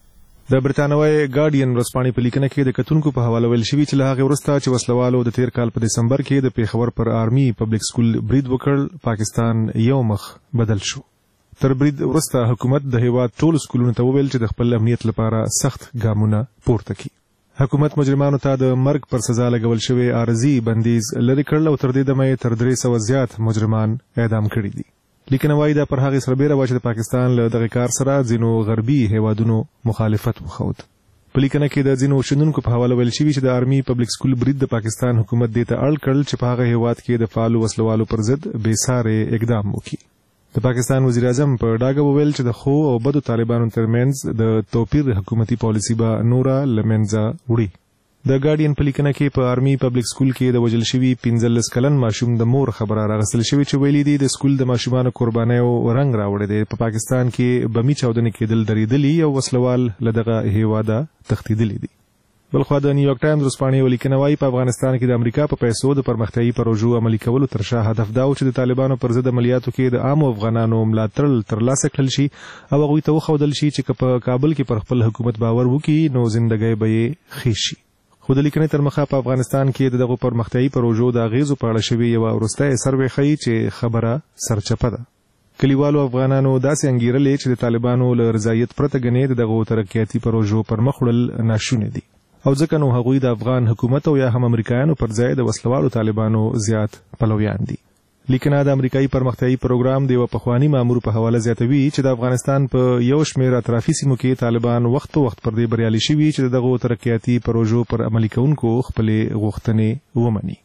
د برتانوي ګارډین ورځپاڼې په لیکنه کې د کتونکو په حواله ویل شوي چې له هغې وروسته چې وسلوالو د تیر کال په دسمبر کې د پیښور پر آرمي پبلک سکول برید وکړ، پاکستان یو مخ بدل شو. تر برید وروسته حکومت د هیواد ټولو سکولونو ته وویل چې د خپل امنیت لپاره سخت ګامونه پورته کړي. حکومت مجرمانو ته د مرګ پر سزا لګول شوی عارضي بندیز لرې کړل او تر دې دمه یې تر 300 زیات مجرمان اعدام کړي دي. لیکنه وايي دا پر هغې سربیره وه چې د پاکستان له دغه کار سره ځینو غربي هیوادونو مخالفت وښود. په لیکنه کې د ځینو شنونکو په حواله ویل شوي چې د آرمي پبلک سکول برید د پاکستان حکومت دې ته اړ کړل چې په هغه هیواد کې د فعالو وسلوالو پر ضد بېسارې اقدام وکړي. د پاکستان وزیر اعظم په ډاګه وویل چې د ښو او بدو طالبانو ترمنځ د توپیر حکومتي پالیسي به نوره له منځه وړي. د ګارډین په لیکنه کې په آرمي پبلک سکول کې د وژل شوي 15 کلن ماشوم د مور خبره راغستل شوې چې ویلي دي د سکول د ماشومانو قربانیو رنګ راوړی دی. په پاکستان کې بمي چاودنې کېدل درېدلي او وسلوال له دغه هیواده تښتېدلي دي. بلخوا د نیویارک ټایمز ورځپاڼې ولیکنه وايي په افغانستان کې د امریکا په پیسو د پرمختیایي پروژو عملي کولو تر شا هدف دا و چې د طالبانو پر ضد عملیاتو کې د عامو افغانانو ملاتړ ترلاسه کړل شي او هغوی ته وښودل شي چې که په کابل کې پر خپل حکومت باور وکړي نو زندګۍ به یې ښې شي. خو د لیکنې تر مخه په افغانستان کې دغه پرمختیایي پروژو د اغیزو په اړه شوې یوه وروستی سروې ښیي چې خبره سرچپه ده. کلیوالو افغانانو داسې انګیرلې چې د طالبانو له رضایت پرته ګنې دغو ترقیاتي پروژو پر مخ وړل ناشوني دي او ځکه نو هغوی د افغان حکومت او یا هم امریکایانو پر ځای د وسلوالو طالبانو زیات پلویان دي. لیکنه د امریکایي پرمختیایي پروګرام د یوه پخواني مامور په حواله زیاتوي چې د افغانستان په یو شمېر اطرافي سیمو کې طالبان وخت په وخت پر دې بریالي شوي چې د دغو ترقیاتي پروژو پر عملي کوونکو خپلې غوښتنې ومني.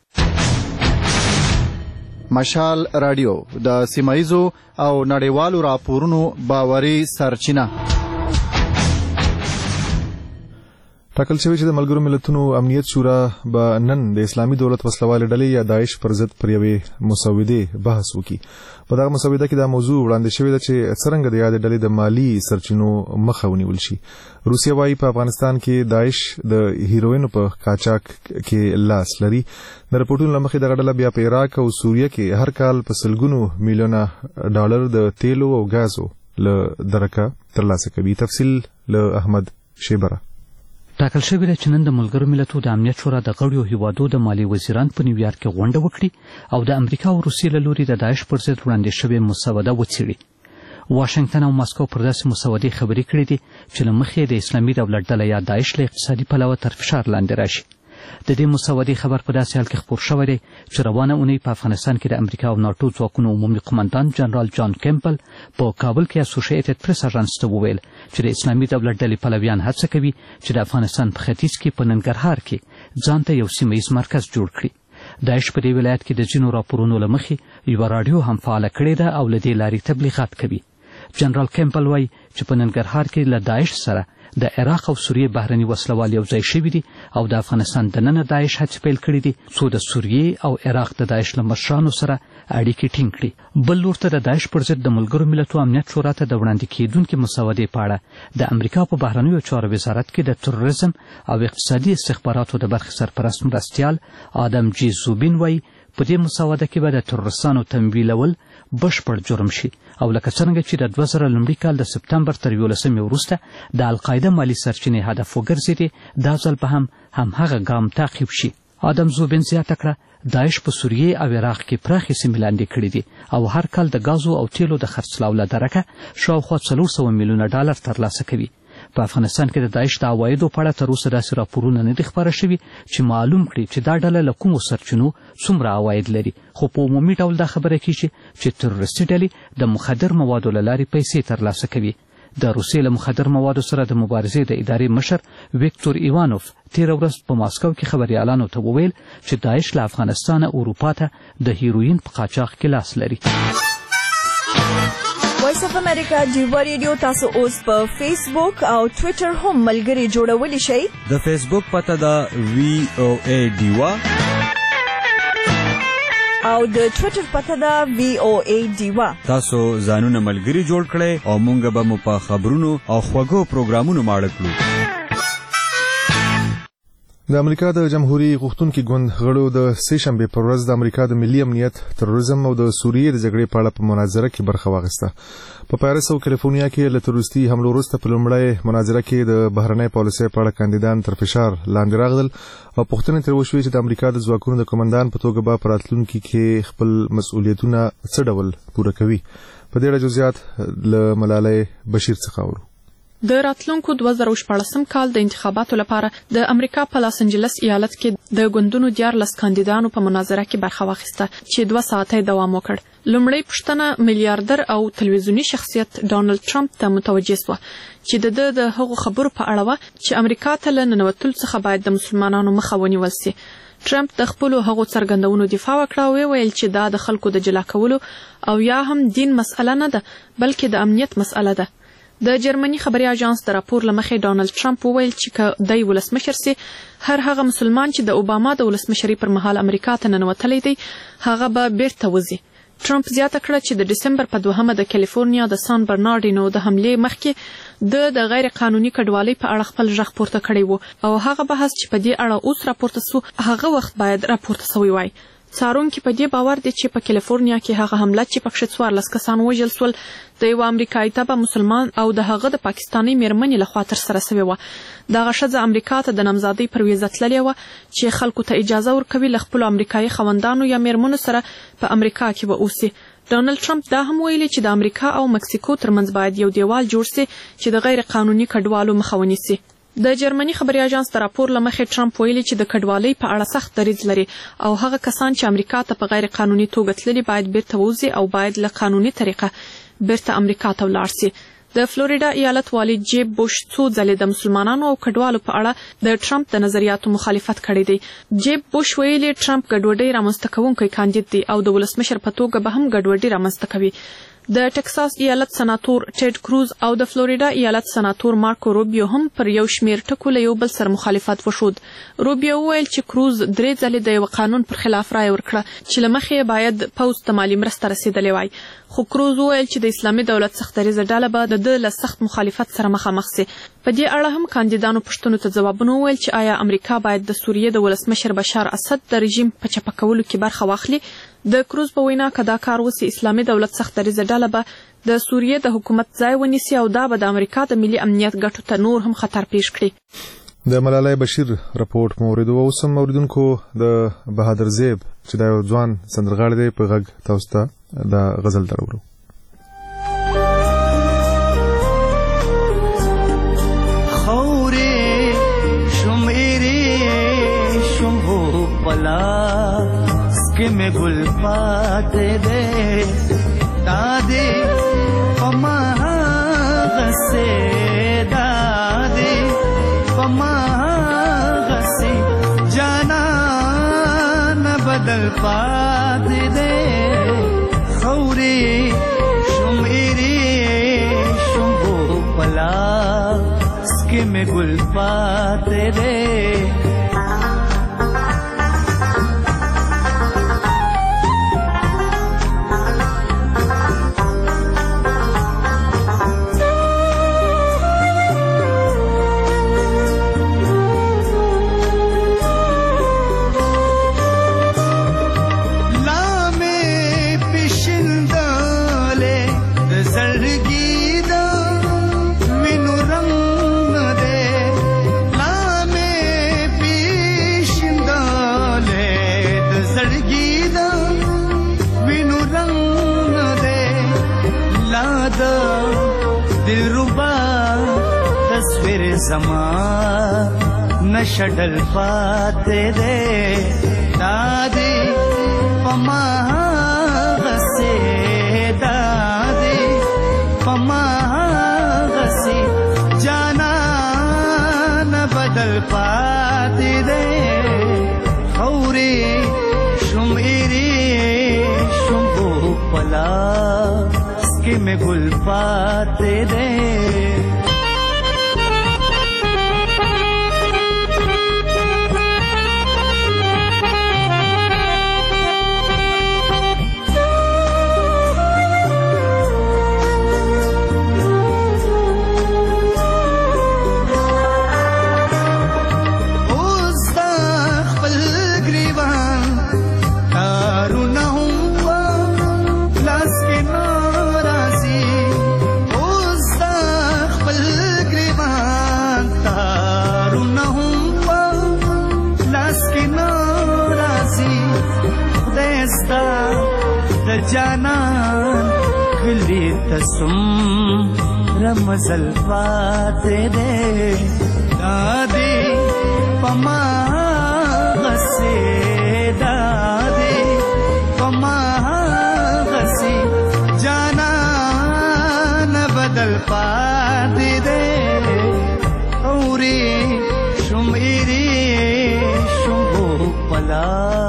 مشال رادیو د سیمایزو او نړیوالو راپورونو باوري سرچینه. ټاکل شوی چې د ملګرو ملتونو امنیت شورا به نن د اسلامي دولت وسلوالې ډلې یا داعش پر ضد پر یوې مسودې بحث وکړي. په دغه مسوده کې دا موضوع وړاندې شوې ده چې څرنګه د یادې ډلې د مالي سرچینو مخه ونیول شي. روسیه وايي په افغانستان کې داعش د هیروینو په قاچاق کې لاس لري. د رپورټونو له مخې دغه ډله بیا په عراق او سوریه کې هر کال په سلګونو میلیونه ډالر د تیلو او غازو له درکه ترلاسه کوي. تفصیل له احمد شیبره. ټاکل شوې ده چې نن د ملګرو ملتونو د امنیت شورا د غړیو هیوادو د مالی وزیران په نیویارک کې غونډه وکړي او د امریکا او روسیې له لوري د داعش پر ضد وړاندې شوې مسوده وڅېړي. واشنګټن او ماسکو پر داسې مسودې خبرې کړې دي چې له مخې د اسلامي دولت ډله یا داعش له اقتصادي پلوه تر فشار لاندې راشي. د دې مسودې خبر په داسې حال کې خپور شوی دی چې روانه اونۍ په افغانستان کې د امریکا او ناټو ځواکونو عمومي قماندان جنرال جان کیمپل په کابل کې اسوسییټډ پریس اژانس ته وویل چې د اسلامي دولت ډلې پلویان هڅه کوي چې د افغانستان په ختیځ کې په ننګرهار کې ځان ته یو سیمه ییز مرکز جوړ کړي. داعش په دې ولایت کې د ځینو راپورونو له مخې یوه راډیو هم فعاله کړې ده او له دې لارې تبلیغات کوي. جنرال کیمپل وایي چې په ننګرهار کې له داعش سره د عراق او سوریې بهرني وسلوال یو ځای شوي دي او د افغانستان دننه داعش هڅې پیل کړي دي څو د سوریې او عراق د داعش له مشرانو سره اړیکې ټینګ کړي. بل لور ته د داعش پر ضد د ملګرو ملتونو امنیت شورا ته د وړاندې کېدونکې مسودې په اړه د امریکا په بهرنیو چارو وزارت کې د تروریزم او اقتصادي استخباراتو د برخې سرپرست مرستیال آدم جی زوبین وایي په دې مسوده کې به د تروریستانو تمویلول بشپړ جرم شي او لکه څرنګه چې د 2000 لومړي کال د سپتمبر تر 11 وروسته د القاعده مالي سرچینې هدف وګرځېدې دا ځل به هم همهغه ګام تعقیب شي. آدم زوبین زیاته کړه داعش په سوریې او عراق کې پراخې سیمې لاندې کړي دي او هر کال د غازو او تیلو د خرڅلاو له درکه شاوخوا 400 میلیونه ډالر ترلاسه کوي. په افغانستان کې د داعش د عوایدو په اړه تر اوسه داسې راپورونه نه دي خپاره شوي چې معلوم کړي چې دا ډله له کومو سرچینو څومره عواید لري، خو په عمومي ډول دا خبره کیږي چې تروریستي ډلې د مخدر موادو له لارې پیسې ترلاسه کوي. د روسیې له مخدر موادو سره د مبارزې د ادارې مشر ویکتور ایوانوف تېره ورځ په ماسکو کې خبریالانو ته وویل چې داعش له افغانستانه اروپا ته د هیروین په قاچاق کې لاس لري. وایس اف امریکا ډیوا ریډیو تاسو اوس په فیسبوک او ټوئیټر هم ملګري جوړولی شئ. د فیسبوک پته ده VOA ډیوا او د ټوئیټر پته ده VOA ډیوا. تاسو ځانونه ملګري جوړ کړئ او مونږ به مو په خبرونو او خوږو پروګرامونو ماړه کړو. د امریکا د جمهوریت غوښتونکي ګوند غړو د سه شنبه پر ورځ د امریکا د ملي امنیت، تروریزم او د سوریې د جګړې په اړه په مناظره کې برخه واخیسته. په پاریس او کالیفورنیا کې له تروریستي حملو وروسته په لومړی مناظره کې د بهرنۍ پالیسۍ په اړه کاندیدان تر فشار لاندې راغلل او پوښتنې ترې وشوې چې د امریکا د ځواکونو د کمانډان په توګه به په راتلونکي کې خپل مسؤلیتونه څه ډول پوره کوي. په دې اړه جزئیات له ملالۍ بشیر څخه اورو. د راتلونکو 2014 کال د انتخاباتو لپاره د امریکا په لاس انجلس ایالت کې د ګوندونو 14 کاندیدانو په مناظره کې برخه واخیسته چې 2 ساعته دوام وکړ. لومړی پوښتنه میلیارډر او تلویزیونی شخصیت ډونالد ټرمپ ته متوجه شوه چې د هغو خبرو په اړه و چې امریکا ته له ننوتلو څخه باید د مسلمانانو مخه ونیول شي. ټرمپ د خپل هغو څرګندونو دفاع وکړه او ویل چې دا د خلکو د جلا کولو او یا هم دین مسأله نه ده بلکې د امنیت مسأله ده. د جرمني خبري اژانس د راپور لمخې ډونالد ټرمپ وویل چې که د ولسمشر سي هر هغه مسلمان چې د اوباما د ولسمشرۍ پر مهال امریکا ته ننوتلی دی هغه به بیرته وځي. ټرمپ زیاته کړه چې د دسمبر په 2 د کالیفورنیا د سان برنارډینو د حملې مخکې د غیر قانوني کډوالۍ په اړه خپل ژغ پورته کړی و او هغه بحث چې په دې اړه اوس راپورته سو هغه وخت باید راپورته سوی وای. څارونکي په دې باور دي چې په کالیفورنیا کې هغه حمله چې پکښې 14 کسان وژل سول د یو امریکایي تبه مسلمان او د هغه د پاکستاني میرمنې لخوا ترسره سوې وه. دغه ښځه امریکا ته د نامزادۍ پر ویزه تللې وه چې خلکو ته اجازه ورکوي له خپلو امریکایي خاوندانو یا میرمنو سره په امریکا کې واوسي. ډونالد ټرمپ دا هم ویلي چې د امریکا او مکسیکو ترمنځ باید یو دیوال جوړ سي چې د غیر قانوني کډوالو مخه ونیسي. د جرمني خبري اژانس د راپور لمخې ټرمپ ویلي چې د کډوالۍ په اړه سخت دریځ لري او هغه کسان چې امریکا ته په غیر قانوني توګه تللي باید بیرته ووځي او باید له قانوني طریقه بیرته امریکا ته ولاړ سي. د فلوریډا ایالت والي جیب بوش څو ځلې د مسلمانانو او کډوالو په اړه د ټرمپ د نظریاتو مخالفت کړی دی. جیب بوش ویلي ټرمپ ګډوډۍ رامنځته کوونکی کاندید دی او د ولسمشر په توګه به هم ګډوډي رامنځته کوي. د ټکساس ایالت سناتور ټیډ کروز او د فلوریډا ایالت سناتور مارکو روبیو هم پر یو شمیر ټکو له یو بل سره مخالفت وښود. روبیو وویل چې کروز 3 ځلې د یو قانون پر خلاف رایه ورکړه چې له مخې باید پوځ ته مالي مرسته رسیدلې وای. خو کروز وویل چې د اسلامي دولت سختدریځه ډله به د ده له سخت مخالفت سره مخامخ سي. په دې اړه هم کاندیدانو پوښتنو ته ځوابونه وویل چې آیا امریکا باید د سوریې د ولسمشر بشار اسد د رژیم په چپه کولو کې برخه واخلي. د کروز په وینا که دا کار وسي اسلامي دولت سختدریځه ډله به د سوریې د حکومت ځای ونیسي او دا به د امریکا د ملي امنیت ګټو ته نور هم خطر پیښ کړي. د ملالۍ بشیر راپورټ موریدو او سم موریدونکو د بهادر زیب چې دا یو ځوان سندرغاړی دی په غږ تاسو ته د غزل درورو. خورې شمېرې شم هو پلا سکې مې ګل پاتې دی دادې پما غسې دادې پما غسې جانا نه بدل پاتې دی خورې شمېرې شم هو پلا سکې مې ګل پاتې دی زمان نشډل پاتې دے دادی پما غسه دادی پما غسه جانا نه بدل پاتې دے خوري شمېري شمبو پلا سکه में गुल पाते दे जानान खली तसुम रमजल पाते दे दादी पमा गसे दादी पमा गसी जानान बदल पाते दे औरे शुमेरे शुभो पला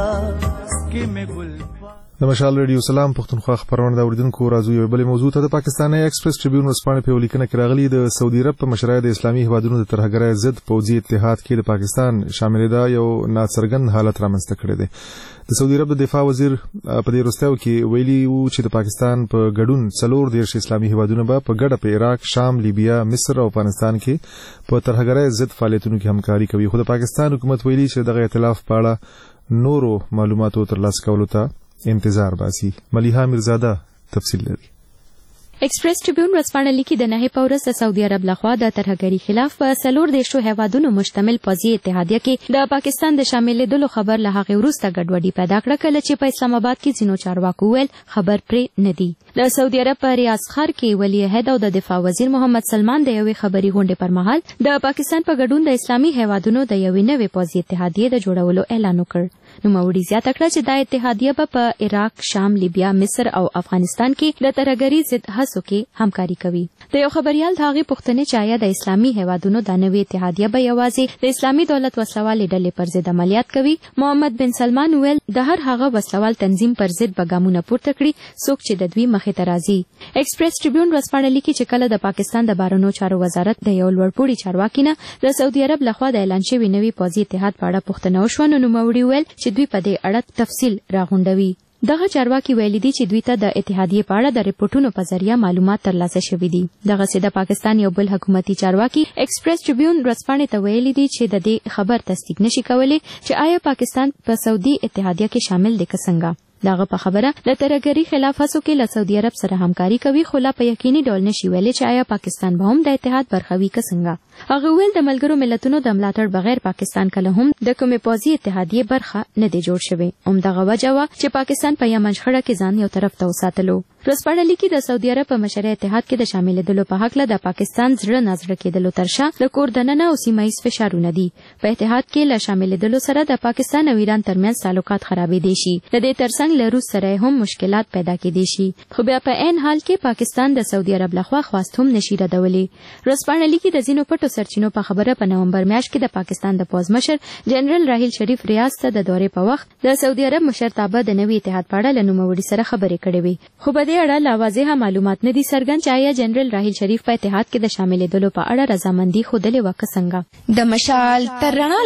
के में गुल د مشال ریډیو سلام پښتونخوا خبرونه د اوریدونکو راځو یو بل موضوع ته د پاکستاني ایکسپریس ټریبیون ورسپانې په لیکنه کې راغلي د سعودي عرب په مشرۍ د اسلامي هیوادونو د ترهګرۍ ضد پوځي اتحاد کې د پاکستان شاملېدا یو ناڅرګند حالت رامنځته کړی دی د سعودي عرب د دفاع وزیر په دې وروستیو کې ویلي وو چې د پاکستان په ګډون 14 اسلامي هیوادونو به په ګډه په عراق، شام، لیبیا، مصر او افغانستان کې په ترهګرۍ ضد فعالیتونو کې همکاري کوي خو د پاکستان حکومت ویلي چې دغه ائتلاف په اړه نورو معلوماتو ترلاسه کولو ته انتظار باسي. ملیحه میرزاده تفصیل لري. ایکسپریس ټریبیون ورځپاڼه لیکي د نهه پورس د سعودي عرب لخوا د ترهګری خلاف په 14 هیوادونو مشتمل پوځي اتحادیه کې د پاکستان د شاملېدلو خبر له هغه وروسته ګډوډي پیدا کړه کله چې په اسلام آباد کې ځینو چارواکو ویل خبر پرې نه دی. د سعودي عرب په ریاض ښار کې ولی عهد او د دفاع وزیر محمد سلمان د یوې خبري غونډې پر مهال د پاکستان په ګډون د اسلامي هیوادونو د یوې نوې پوځي اتحادیه د جوړولو اعلان وکړ. نوموړي زیاته کړه چې دا اتحادیه به په عراق، شام، لیبیا، مصر او افغانستان کې د ترهګری ضد هڅو کې همکاري کوي. د یو خبريال د هغې پوښتنې چې آیا د اسلامي هیوادونو د نوې اتحادیه به یوازې د اسلامي دولت وسلوالې ډلې پر ضد عملیات کوي، محمد بن سلمان ویل د هر هغه وسلوال تنظیم پر ضد به ګامونه پورته کړي څوک چې د دوی مخې ته راځي. ایکسپریس ټریبیون ورځپاڼه لیکي چې کله د پاکستان د بهرنیو چارو وزارت د یو لوړپوړي چارواکي نه د سعودي عرب لخوا د اعلان شوي نوي پوځي اتحاد په اړه پوښتنه وشوه نو نوموړي ویل چې دوی په دې اړه تفصیل راغونډوي. دغه چارواکي ویلي دي چې دوی ته د اتحادیې په اړه د ریپورتونو په ذریعه معلومات ترلاسه شوي دي. دغسې د پاکستان یو بل حکومتي چارواکي ایکسپریس ټریبیون ورځپاڼې ته ویلي دي چې د دې خبر تصدیق نشي کولی چې آیا پاکستان په سعودي اتحادیه کې شامل دی که څنګه. دغه په خبره د ترهګری خلاف هڅو کې له سعودي عرب سره همکاري کوي خو لا په یقیني ډول نشي ویلي چې آیا پاکستان به هم د اتحاد برخه وي که څنګه. هغه ویل د ملګرو ملتونو د ملاتړ بغیر پاکستان کله هم د کومې پوځي اتحادیې برخه نه دی جوړ شوی. همدغه وجه وه چې پاکستان په یمن شخړه کې ځان یو طرف ته وساتلو. ورځپاڼه لیکي د سعودي عرب په مشرۍ اتحاد کې د شاملېدلو په هکله د پاکستان زړه نازړه کېدلو تر شا د کور دننه او سیمه ییز فشارونه دي. په اتحاد کې له شاملېدلو سره د پاکستان او ایران ترمنځ تعلقات خرابېدی شي. د دې ترڅنګ له روس سره هم مشکلات پیدا کېدی شي خو بیا په عین حال کې پاکستان د سعودي عرب لخوا خواست هم نشي ردولی. ورځپاڼه لیکي د ځینو پټو سرچینو په خبره په نومبر میاشت کې د پاکستان د پوځ مشر جنرال راحیل شریف ریاض ته د دورې په وخت د سعودي عرب مشرتابه د نوي اتحاد په اړه له نوموړي سره خبرې کړې وي خو په دې اړه لا واضح معلومات نه دي څرګند چې آیا جنرال راحیل شریف په اتحاد کې د شاملېدلو په اړه رضامندي ښودلې وه که څنګه. د مشال تر رڼا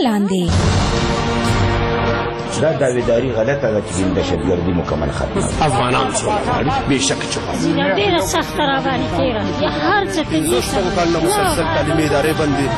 لاندې دا داویداری غلطه ده چې د دهشتګردي مکمل ختمه افغانان څوک غواړي بېشکه چې غواړي ډېره سخته راباندې تېره هر څه څلور کال نه مسلسل تعلیمي ادارې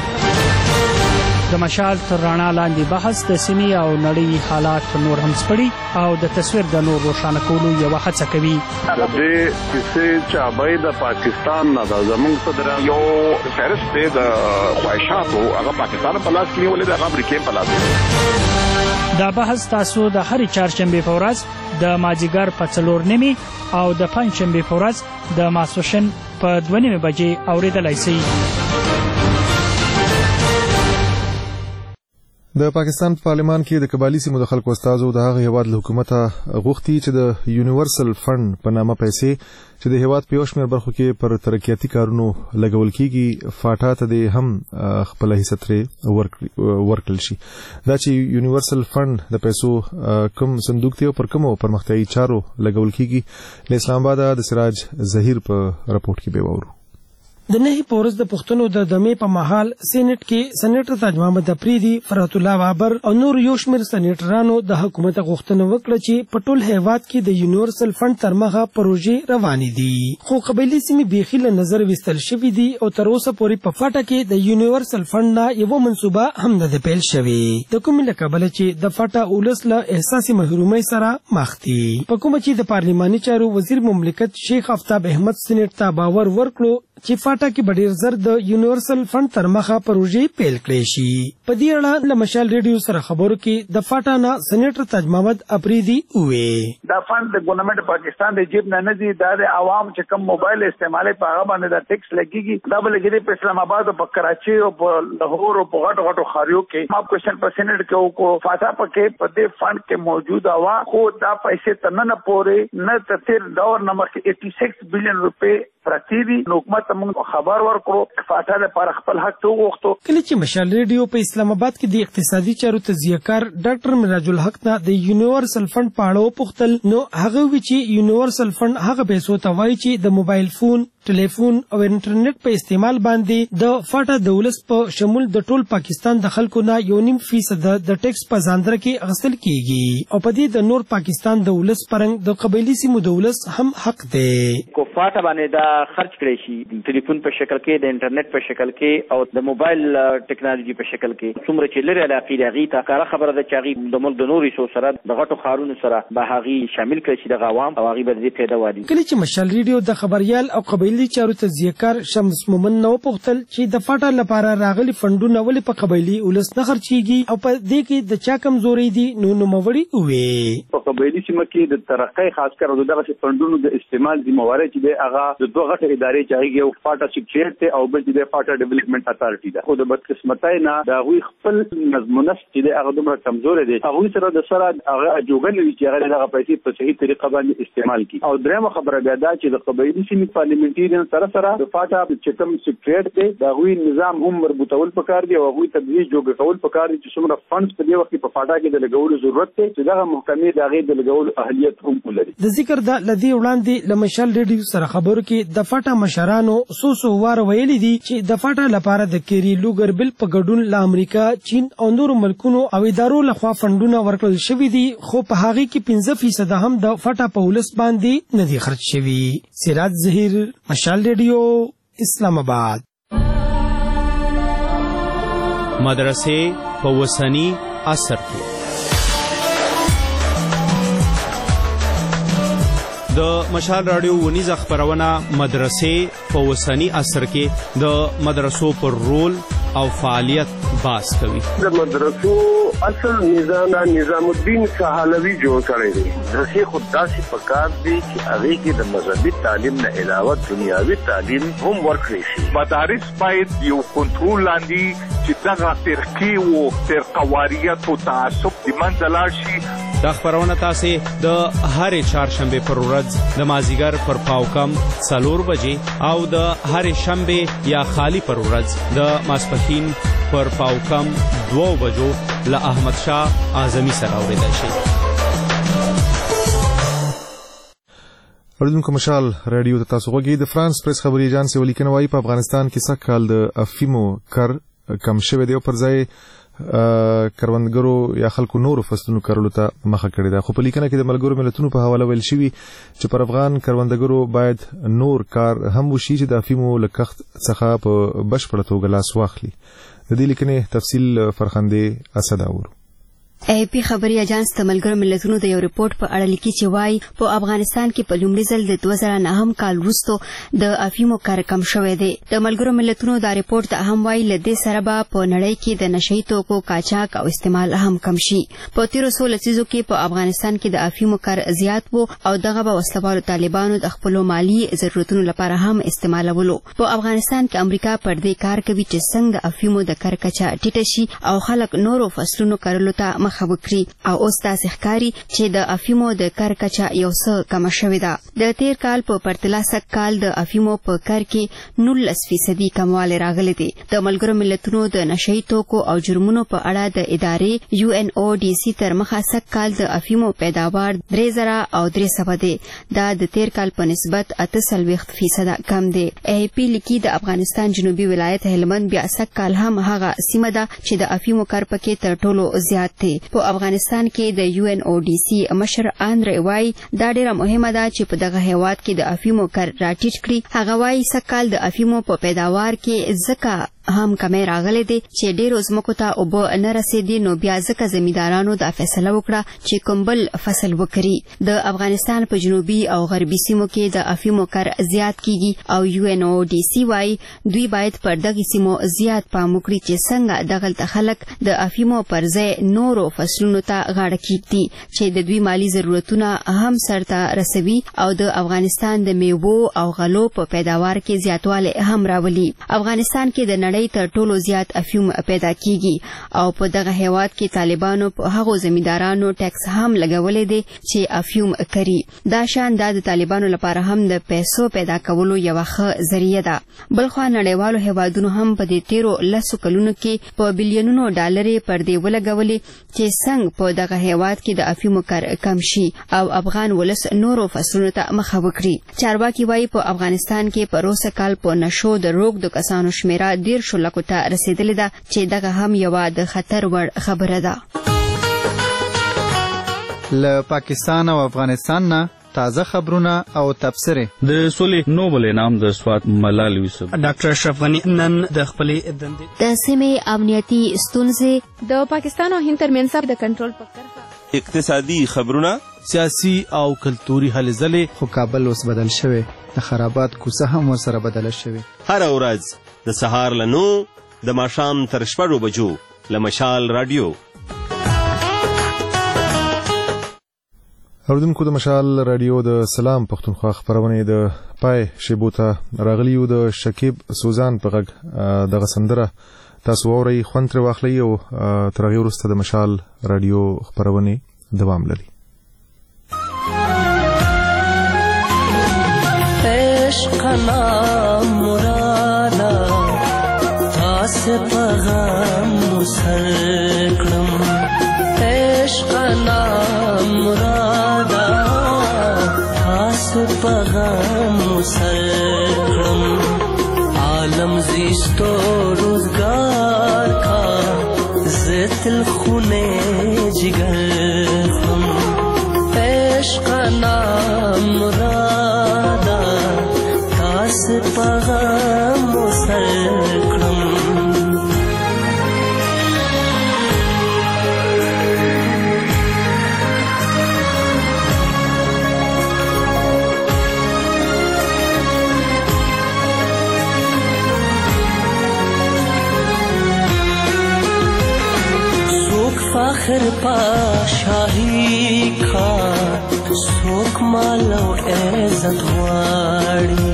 بندي. د مشال تر رڼا لاندې بحث د سیمې او نړۍ حالات نور هم سپړي او د تصویر د نور روښانه کولو یوه هڅه کوي. د دې کیسې چابۍ د پاکستان نه ده زموږ صدر یو فهرست دی د خواهشاتو هغه پاکستان په لاس کې نیولې ده هغه امریکې په لاس کې. دا بحث تاسو د هرې چهارشنبې په ورځ د مازدیګر په 4:30 او د پنجشنبې په ورځ د ماسپښین په 2:30 بجې اورېدلی شئ. د پاکستان پارلمان کې د قبایلی سیمو د خلکو استازو د هغه هیواد له حکومت غوښتي چې د یونیورسل فند په نامه پیسې چې د هیواد په یو شمېر برخو کې پر ترقیاتي کارونو لګول کیږي فاټا ته د هم خپل حصہ ترې ورکړل شي. دا چې یونیورسل فند د پیسو کم صندوق ته پر کومو پرمختیايي چارو لګول کیږي له اسلام آباد د سراج ظهیر په راپورټ کې به وورو. د نهي پورز د پښتنو د دمې په محل سېنات کې سېنیټر تاج محمد افریدي، فرحت الله بابر او نور یو شمېر سېنیټرانو د حکومت غوښتنه وکړه چې په ټول هیواد کې د یونیورسل فند تر مخه پروژې روانې دي، خو قبایلی سیمې بیخي له نظر وستل شوې دي او تر اوسه پورې په فاټا کې د یونیورسل فند نه یو منصوبه هم نه ده پیل شوې، د کومې له کبله چې د فاټا اولس له احساسي محرومۍ سره مخ دي. په کومه چې د پارلماني چارو وزیر مملکت شیخ آفتاب احمد سېنیټ ته باور ورکړو چې فاټا کې ډېر زر د یونیورسل فند تر مخه پروژې پیل کړې شي. په دې اړه له مشال ریډیو سره خبرو کې د فاټا نه سېنیټر تاج محمد افریدي وویل دا فند د ګورنمنت پاکستان د جیب نه دي، دا د عوام چې کوم موبایل استعمالي په هغه باندې د ټیکس لګيږي، دا بل کې په اسلام آباد او په کراچي او په لاهور او په غټو خاریو کې ما کوېشن په سېنیټ کې کو فاټا پکې په دې فند کې موجود وا خو دا پیسې تنه پورې نه تیر دور نمبر کې 86 بلین روپے پرتی دي. حکومت موږ خبر ورکړو فاټا لپاره خپل حق ته وغوښتو. کله چې مشال ریډیو په اسلام آباد کې د اقتصادي چارو تجزیه‌کار ډاکټر مراج الحق نه د یونیورسل فند په اړه وپوښتل نو هغه وی چې یونیورسل فند هغه پیسو ته وایي چې د موبایل فون، ټلیفون او انټرنیټ په استعمال باندې د فاټا د ولس په شمول د ټول پاکستان د خلکو نه 1.5% د ټیکس په ځاندره کې اخیستل کیږي او په دې د نور پاکستان د ولس پرنګ د قبایلی سیمو د ولس هم حق دی. کو فاټا باندې دا خرج کړی شي د ټلیفون په شکل کې، د انټرنیټ په شکل کې او د موبایل ټیکنالوژي په شکل کې. څومره چې لري علاقې د هغې ته کاره خبره ده چې هغې د ملک د نورو حصو سره د غټو ښارونو سره به هغې شامل کړی شي دغه عوام او هغې به د دې پیدا والي. کله چې مشال ریډیو د خبریال او قبایلي چارو تجزیه‌کار شمس مومن نه وپوښتل چې د فاټا لپاره راغلي فنډونه ولې په قبایلي ولس نه خرچېږي او په دې کې د چا کمزوري دي نو نوموړي وویل په قبایلي سیمه کې د ترقۍ خاص کر دغه فنډونو د استعمال ذمہواری چې د هغه د دوه غټ ادارې چې هغه یو فاټا سیکریټ ته او بل د فاټا ډیولپمنٹ اتارټي ده. خو د بدقسمتۍ نه د هغوی خپل نظم و نسق چې هغه دومره کمزور دي، هغوی سره د سره هغه جوګن وي چې هغه دغه پیسې په صحیح طریقه باندې استعمال کړي. او درېمه خبره بیا دا چې د قبایلي سیمې پارلیمنټریان سره د فاټا چې کوم سیکریټ ته د هغوی نظام هم مربوطول پکار دي او هغوی تدریج جوګ کول پکار دي چې څومره فنډز په دې وخت په فاټا کې د لګولو ضرورت دی چې دغه محکمې د هغې د لګولو اهلیت هم ولري. د ذکر د لدی وړاندې له مشال ریډیو سره خبرو کې د فاټا مشرانو سو وار ویلي دي چې د فاټا لپاره د کیری لوګر بل په ګډون له امریکا، چین او نورو ملکونو او ادارو لخوا فنډونه ورکړل شوي دي، خو په هغې کې 5% هم د فاټا په ولس باندې نه دي خرج شوي. سراج ظهیر، مشال ریډیو، اسلام آباد. مدرسې په وسنی عصر کې د مشال رادیو ونیزه خبرونه مدرسې په وسنی عصر کې د مدرسو پر رول او فعالیت باس کوي. د مدرسو اصل نظام الدین سهالوی جوړ کړی دی. مدرسې خود داسې پکار دي چې هغې کې د مذهبي تعلیم نه علاوه دنیاوي تعلیم هم ورکړی شي. مدارس باید یو کنټرول لاندې چې دغه فرقې او فرقواریت او تعصب د منځه لاړ شي. دا خبرونه تاسې د هرې چهارشنبې پر ورځ د مازدیګر پر پاوکم 4 بجې او د هرې شنبې یا خالی پر ورځ د ماسپښین پر پاوکم 2 بجو له احمد شاه اعظمي سره اورېدای شي. اوریدونکو مشال رادیو ته تاسو غوږی. د فرانس پریس خبري ایجانس یو لیکنه وايي په افغانستان کې سږ کال د افیمو کر کم شوی دی او پر ځای کروندګرو یا خلکو نورو فصلونو کرلو ته مخه کړې ده. خو په لیکنه کې د ملګرو ملتونو په حواله ویل شوي چې پر افغان کروندګرو باید نور کار هم وشي چې د افیمو له کښت څخه په بشپړه توګه لاس واخلي. د دې لیکنې تفصیل فرخنده اسد اورو. ای پی خبري اجانس د ملګرو ملتونو د یو ریپورت په اړه لیکي چې وايي په افغانستان کې په لومړي ځل د 2009 کال وروسته د افیمو کار کم شوی دی. د ملګرو ملتونو دا ریپورت هم وايي لدې سره به په نړۍ کې د نشئی توکو قاچاق او استعمال هم کم شي. په تیرو 16 لسیزو کې په افغانستان کې د افیمو کار زیات وو او دغه به وسلوالو طالبانو د خپل مالی ضرورتونو لپاره هم استعمالولو. په افغانستان کې امریکا پر دې کار کوي چې څنګه د افیمو د کار کچا ټیټه شي او خلک نورو فصلونو کرلو ته مخه وکړي او اوس تاسو ښکاری چې د افیمو د کار کچا یو څه کم شوې ده. د تیر کال په پرتله سږ کال د افیمو په کار کې 19% کموالی راغلی دی. د ملګرو ملتونو د نشئی توکو او جرمونو په اړه د ادارې UNODC تر مخه سږ کال د افیمو پیداوار 3300 دی. دا د تیر کال په نسبت 38% کم دی. ای پی لیکي د افغانستان جنوبي ولایت هلمند بیا سږ کال هم هغه سیمه ده چې د افیمو کار پکې تر ټولو زیات دی. په افغانستان کې د UNODC مشر آندرې وای دا ډیره مهمه ده چې په دغه هیواد کې د افیمو کار راټیټ کړي. هغه وای سږ کال د افیمو په پیداوار کې ځکه هم کمی راغلی دی چې ډیرو ځمکو ته اوبه نه رسېدي، نو بیا ځکه زمیندارانو دا فیصله وکړه چې کوم بل فصل وکړي. د افغانستان په جنوبي او غربي سیمو کې د افیمو کار زیات کیږي او UNODC وای دوی باید پر دغه سیمو زیات پام وکړي چې څنګه دغلته خلک د افیمو پر ځای نورو فصلونو ته غاړه کیږدي چې د دوی مالی ضرورتونه هم سرته رسوي او د افغانستان د میوو او غلو په پیداوار کې زیاتوالی هم راولي. افغانستان کې د تر ټولو زیات افیوم پیدا کیږي او په دغه هیواد کې طالبانو په هغو زمیندارانو ټیکس هم لګولې دي چې افیوم کوي. دا شان د طالبانو لپاره هم د پیسو پیدا کولو یو ښه ذریعہ ده. بلخو نړیوالو هیوادونو هم په دې تیرو 10 کلونو کې په بلیونونو ډالرې پر دې ولګولې چې څنګه په دغه هیواد کې د افیوم کار کم شي او افغان ولس نورو فصلونو ته مخه وکړي. چارواکي وایي په افغانستان کې په روسه کال په نشو د روغ د کسانو شمیره 1.5 لکو ته رسیدلې ده چې دغه هم یو د خطر وړ خبره ده. له پاکستان او افغانستان نه تازه خبرونه او تبصره. د سولې نوبل انعام د سوات ملال یوسف ډاکټر اشرف غنی نن د خپلې دندې د سیمې امنیتي ستونزې د پاکستان او هند ترمنځ د کنټرول په کرښه اقتصادي خبرونه سیاسي او کلتوري هلې ځلې. خو کابل اوس بدل شوی، د خرابات کوڅه هم ورسره بدله شوی. هر ورځ د سهار له 9 د ماښام تر 6 بجو له مشال رادیو. اوردونکو د مشال رادیو د سلام پښتونخوا خبرونه د پای شیبو ته راغلی یو. د شکیب سوزان په غږ دغه سندره تاسو اورئ، خوند ترې واخلئ او تر هغې وروسته د مشال رادیو خبرونه دوام لري. عشقنا مرادا تاس پیغام مسلکم عشقنا مرادا تاس پیغام مسلکم عالم زیستو روزگار کا زتل خونے جگر ہم عشقنا مرادا تاس پیغام مسلکم. فخر پاشاہی کا سوک مالو عزت واڑی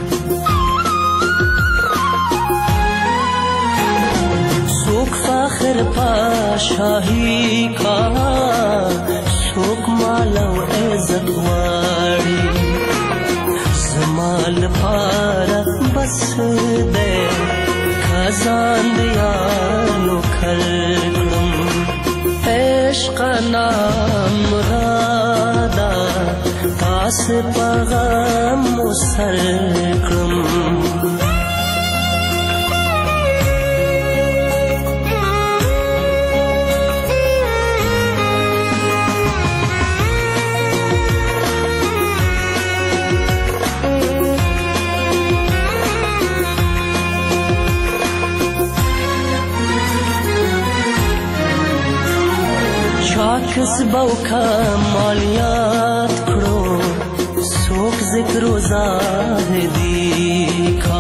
سوک فخر پاشاہی کا سوک مالو عزت واڑی زمال پارا بس دے خزان دیانو کھلکم عشقنا مرادا تاس پیغام مسلکم. کسبو کا مالیات کړو څوک ذکر و زاهدی کا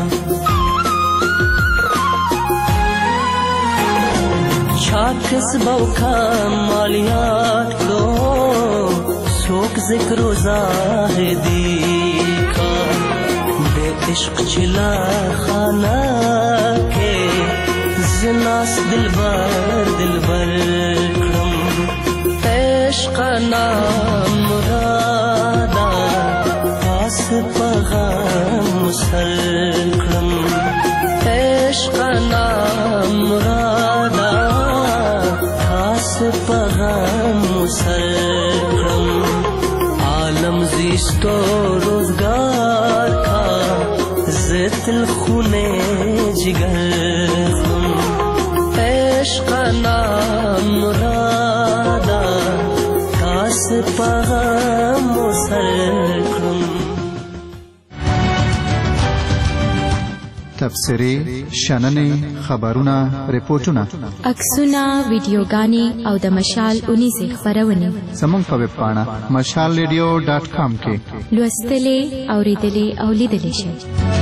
چا کسبو کا مالیات کړو څوک ذکر و زاهدی کا بے عشق چلا خانہ کے زناس دلبر کړم عشق نام مرادا پاس پیغام سر کړم عشق نام مرادا پاس پیغام سر کړم عالم زیستو روزگار کا زت الخونے جگر عشق نام مرادا کاس پیغام سر کړم تبصرې شننې خبرونه ریپورتونه عکسونه ویډیوګانې او د مشال 19 خبرونه زموږ په ویب پاڼه mashalradio.com کې لوستلې اوریدلې او لیدلې شئ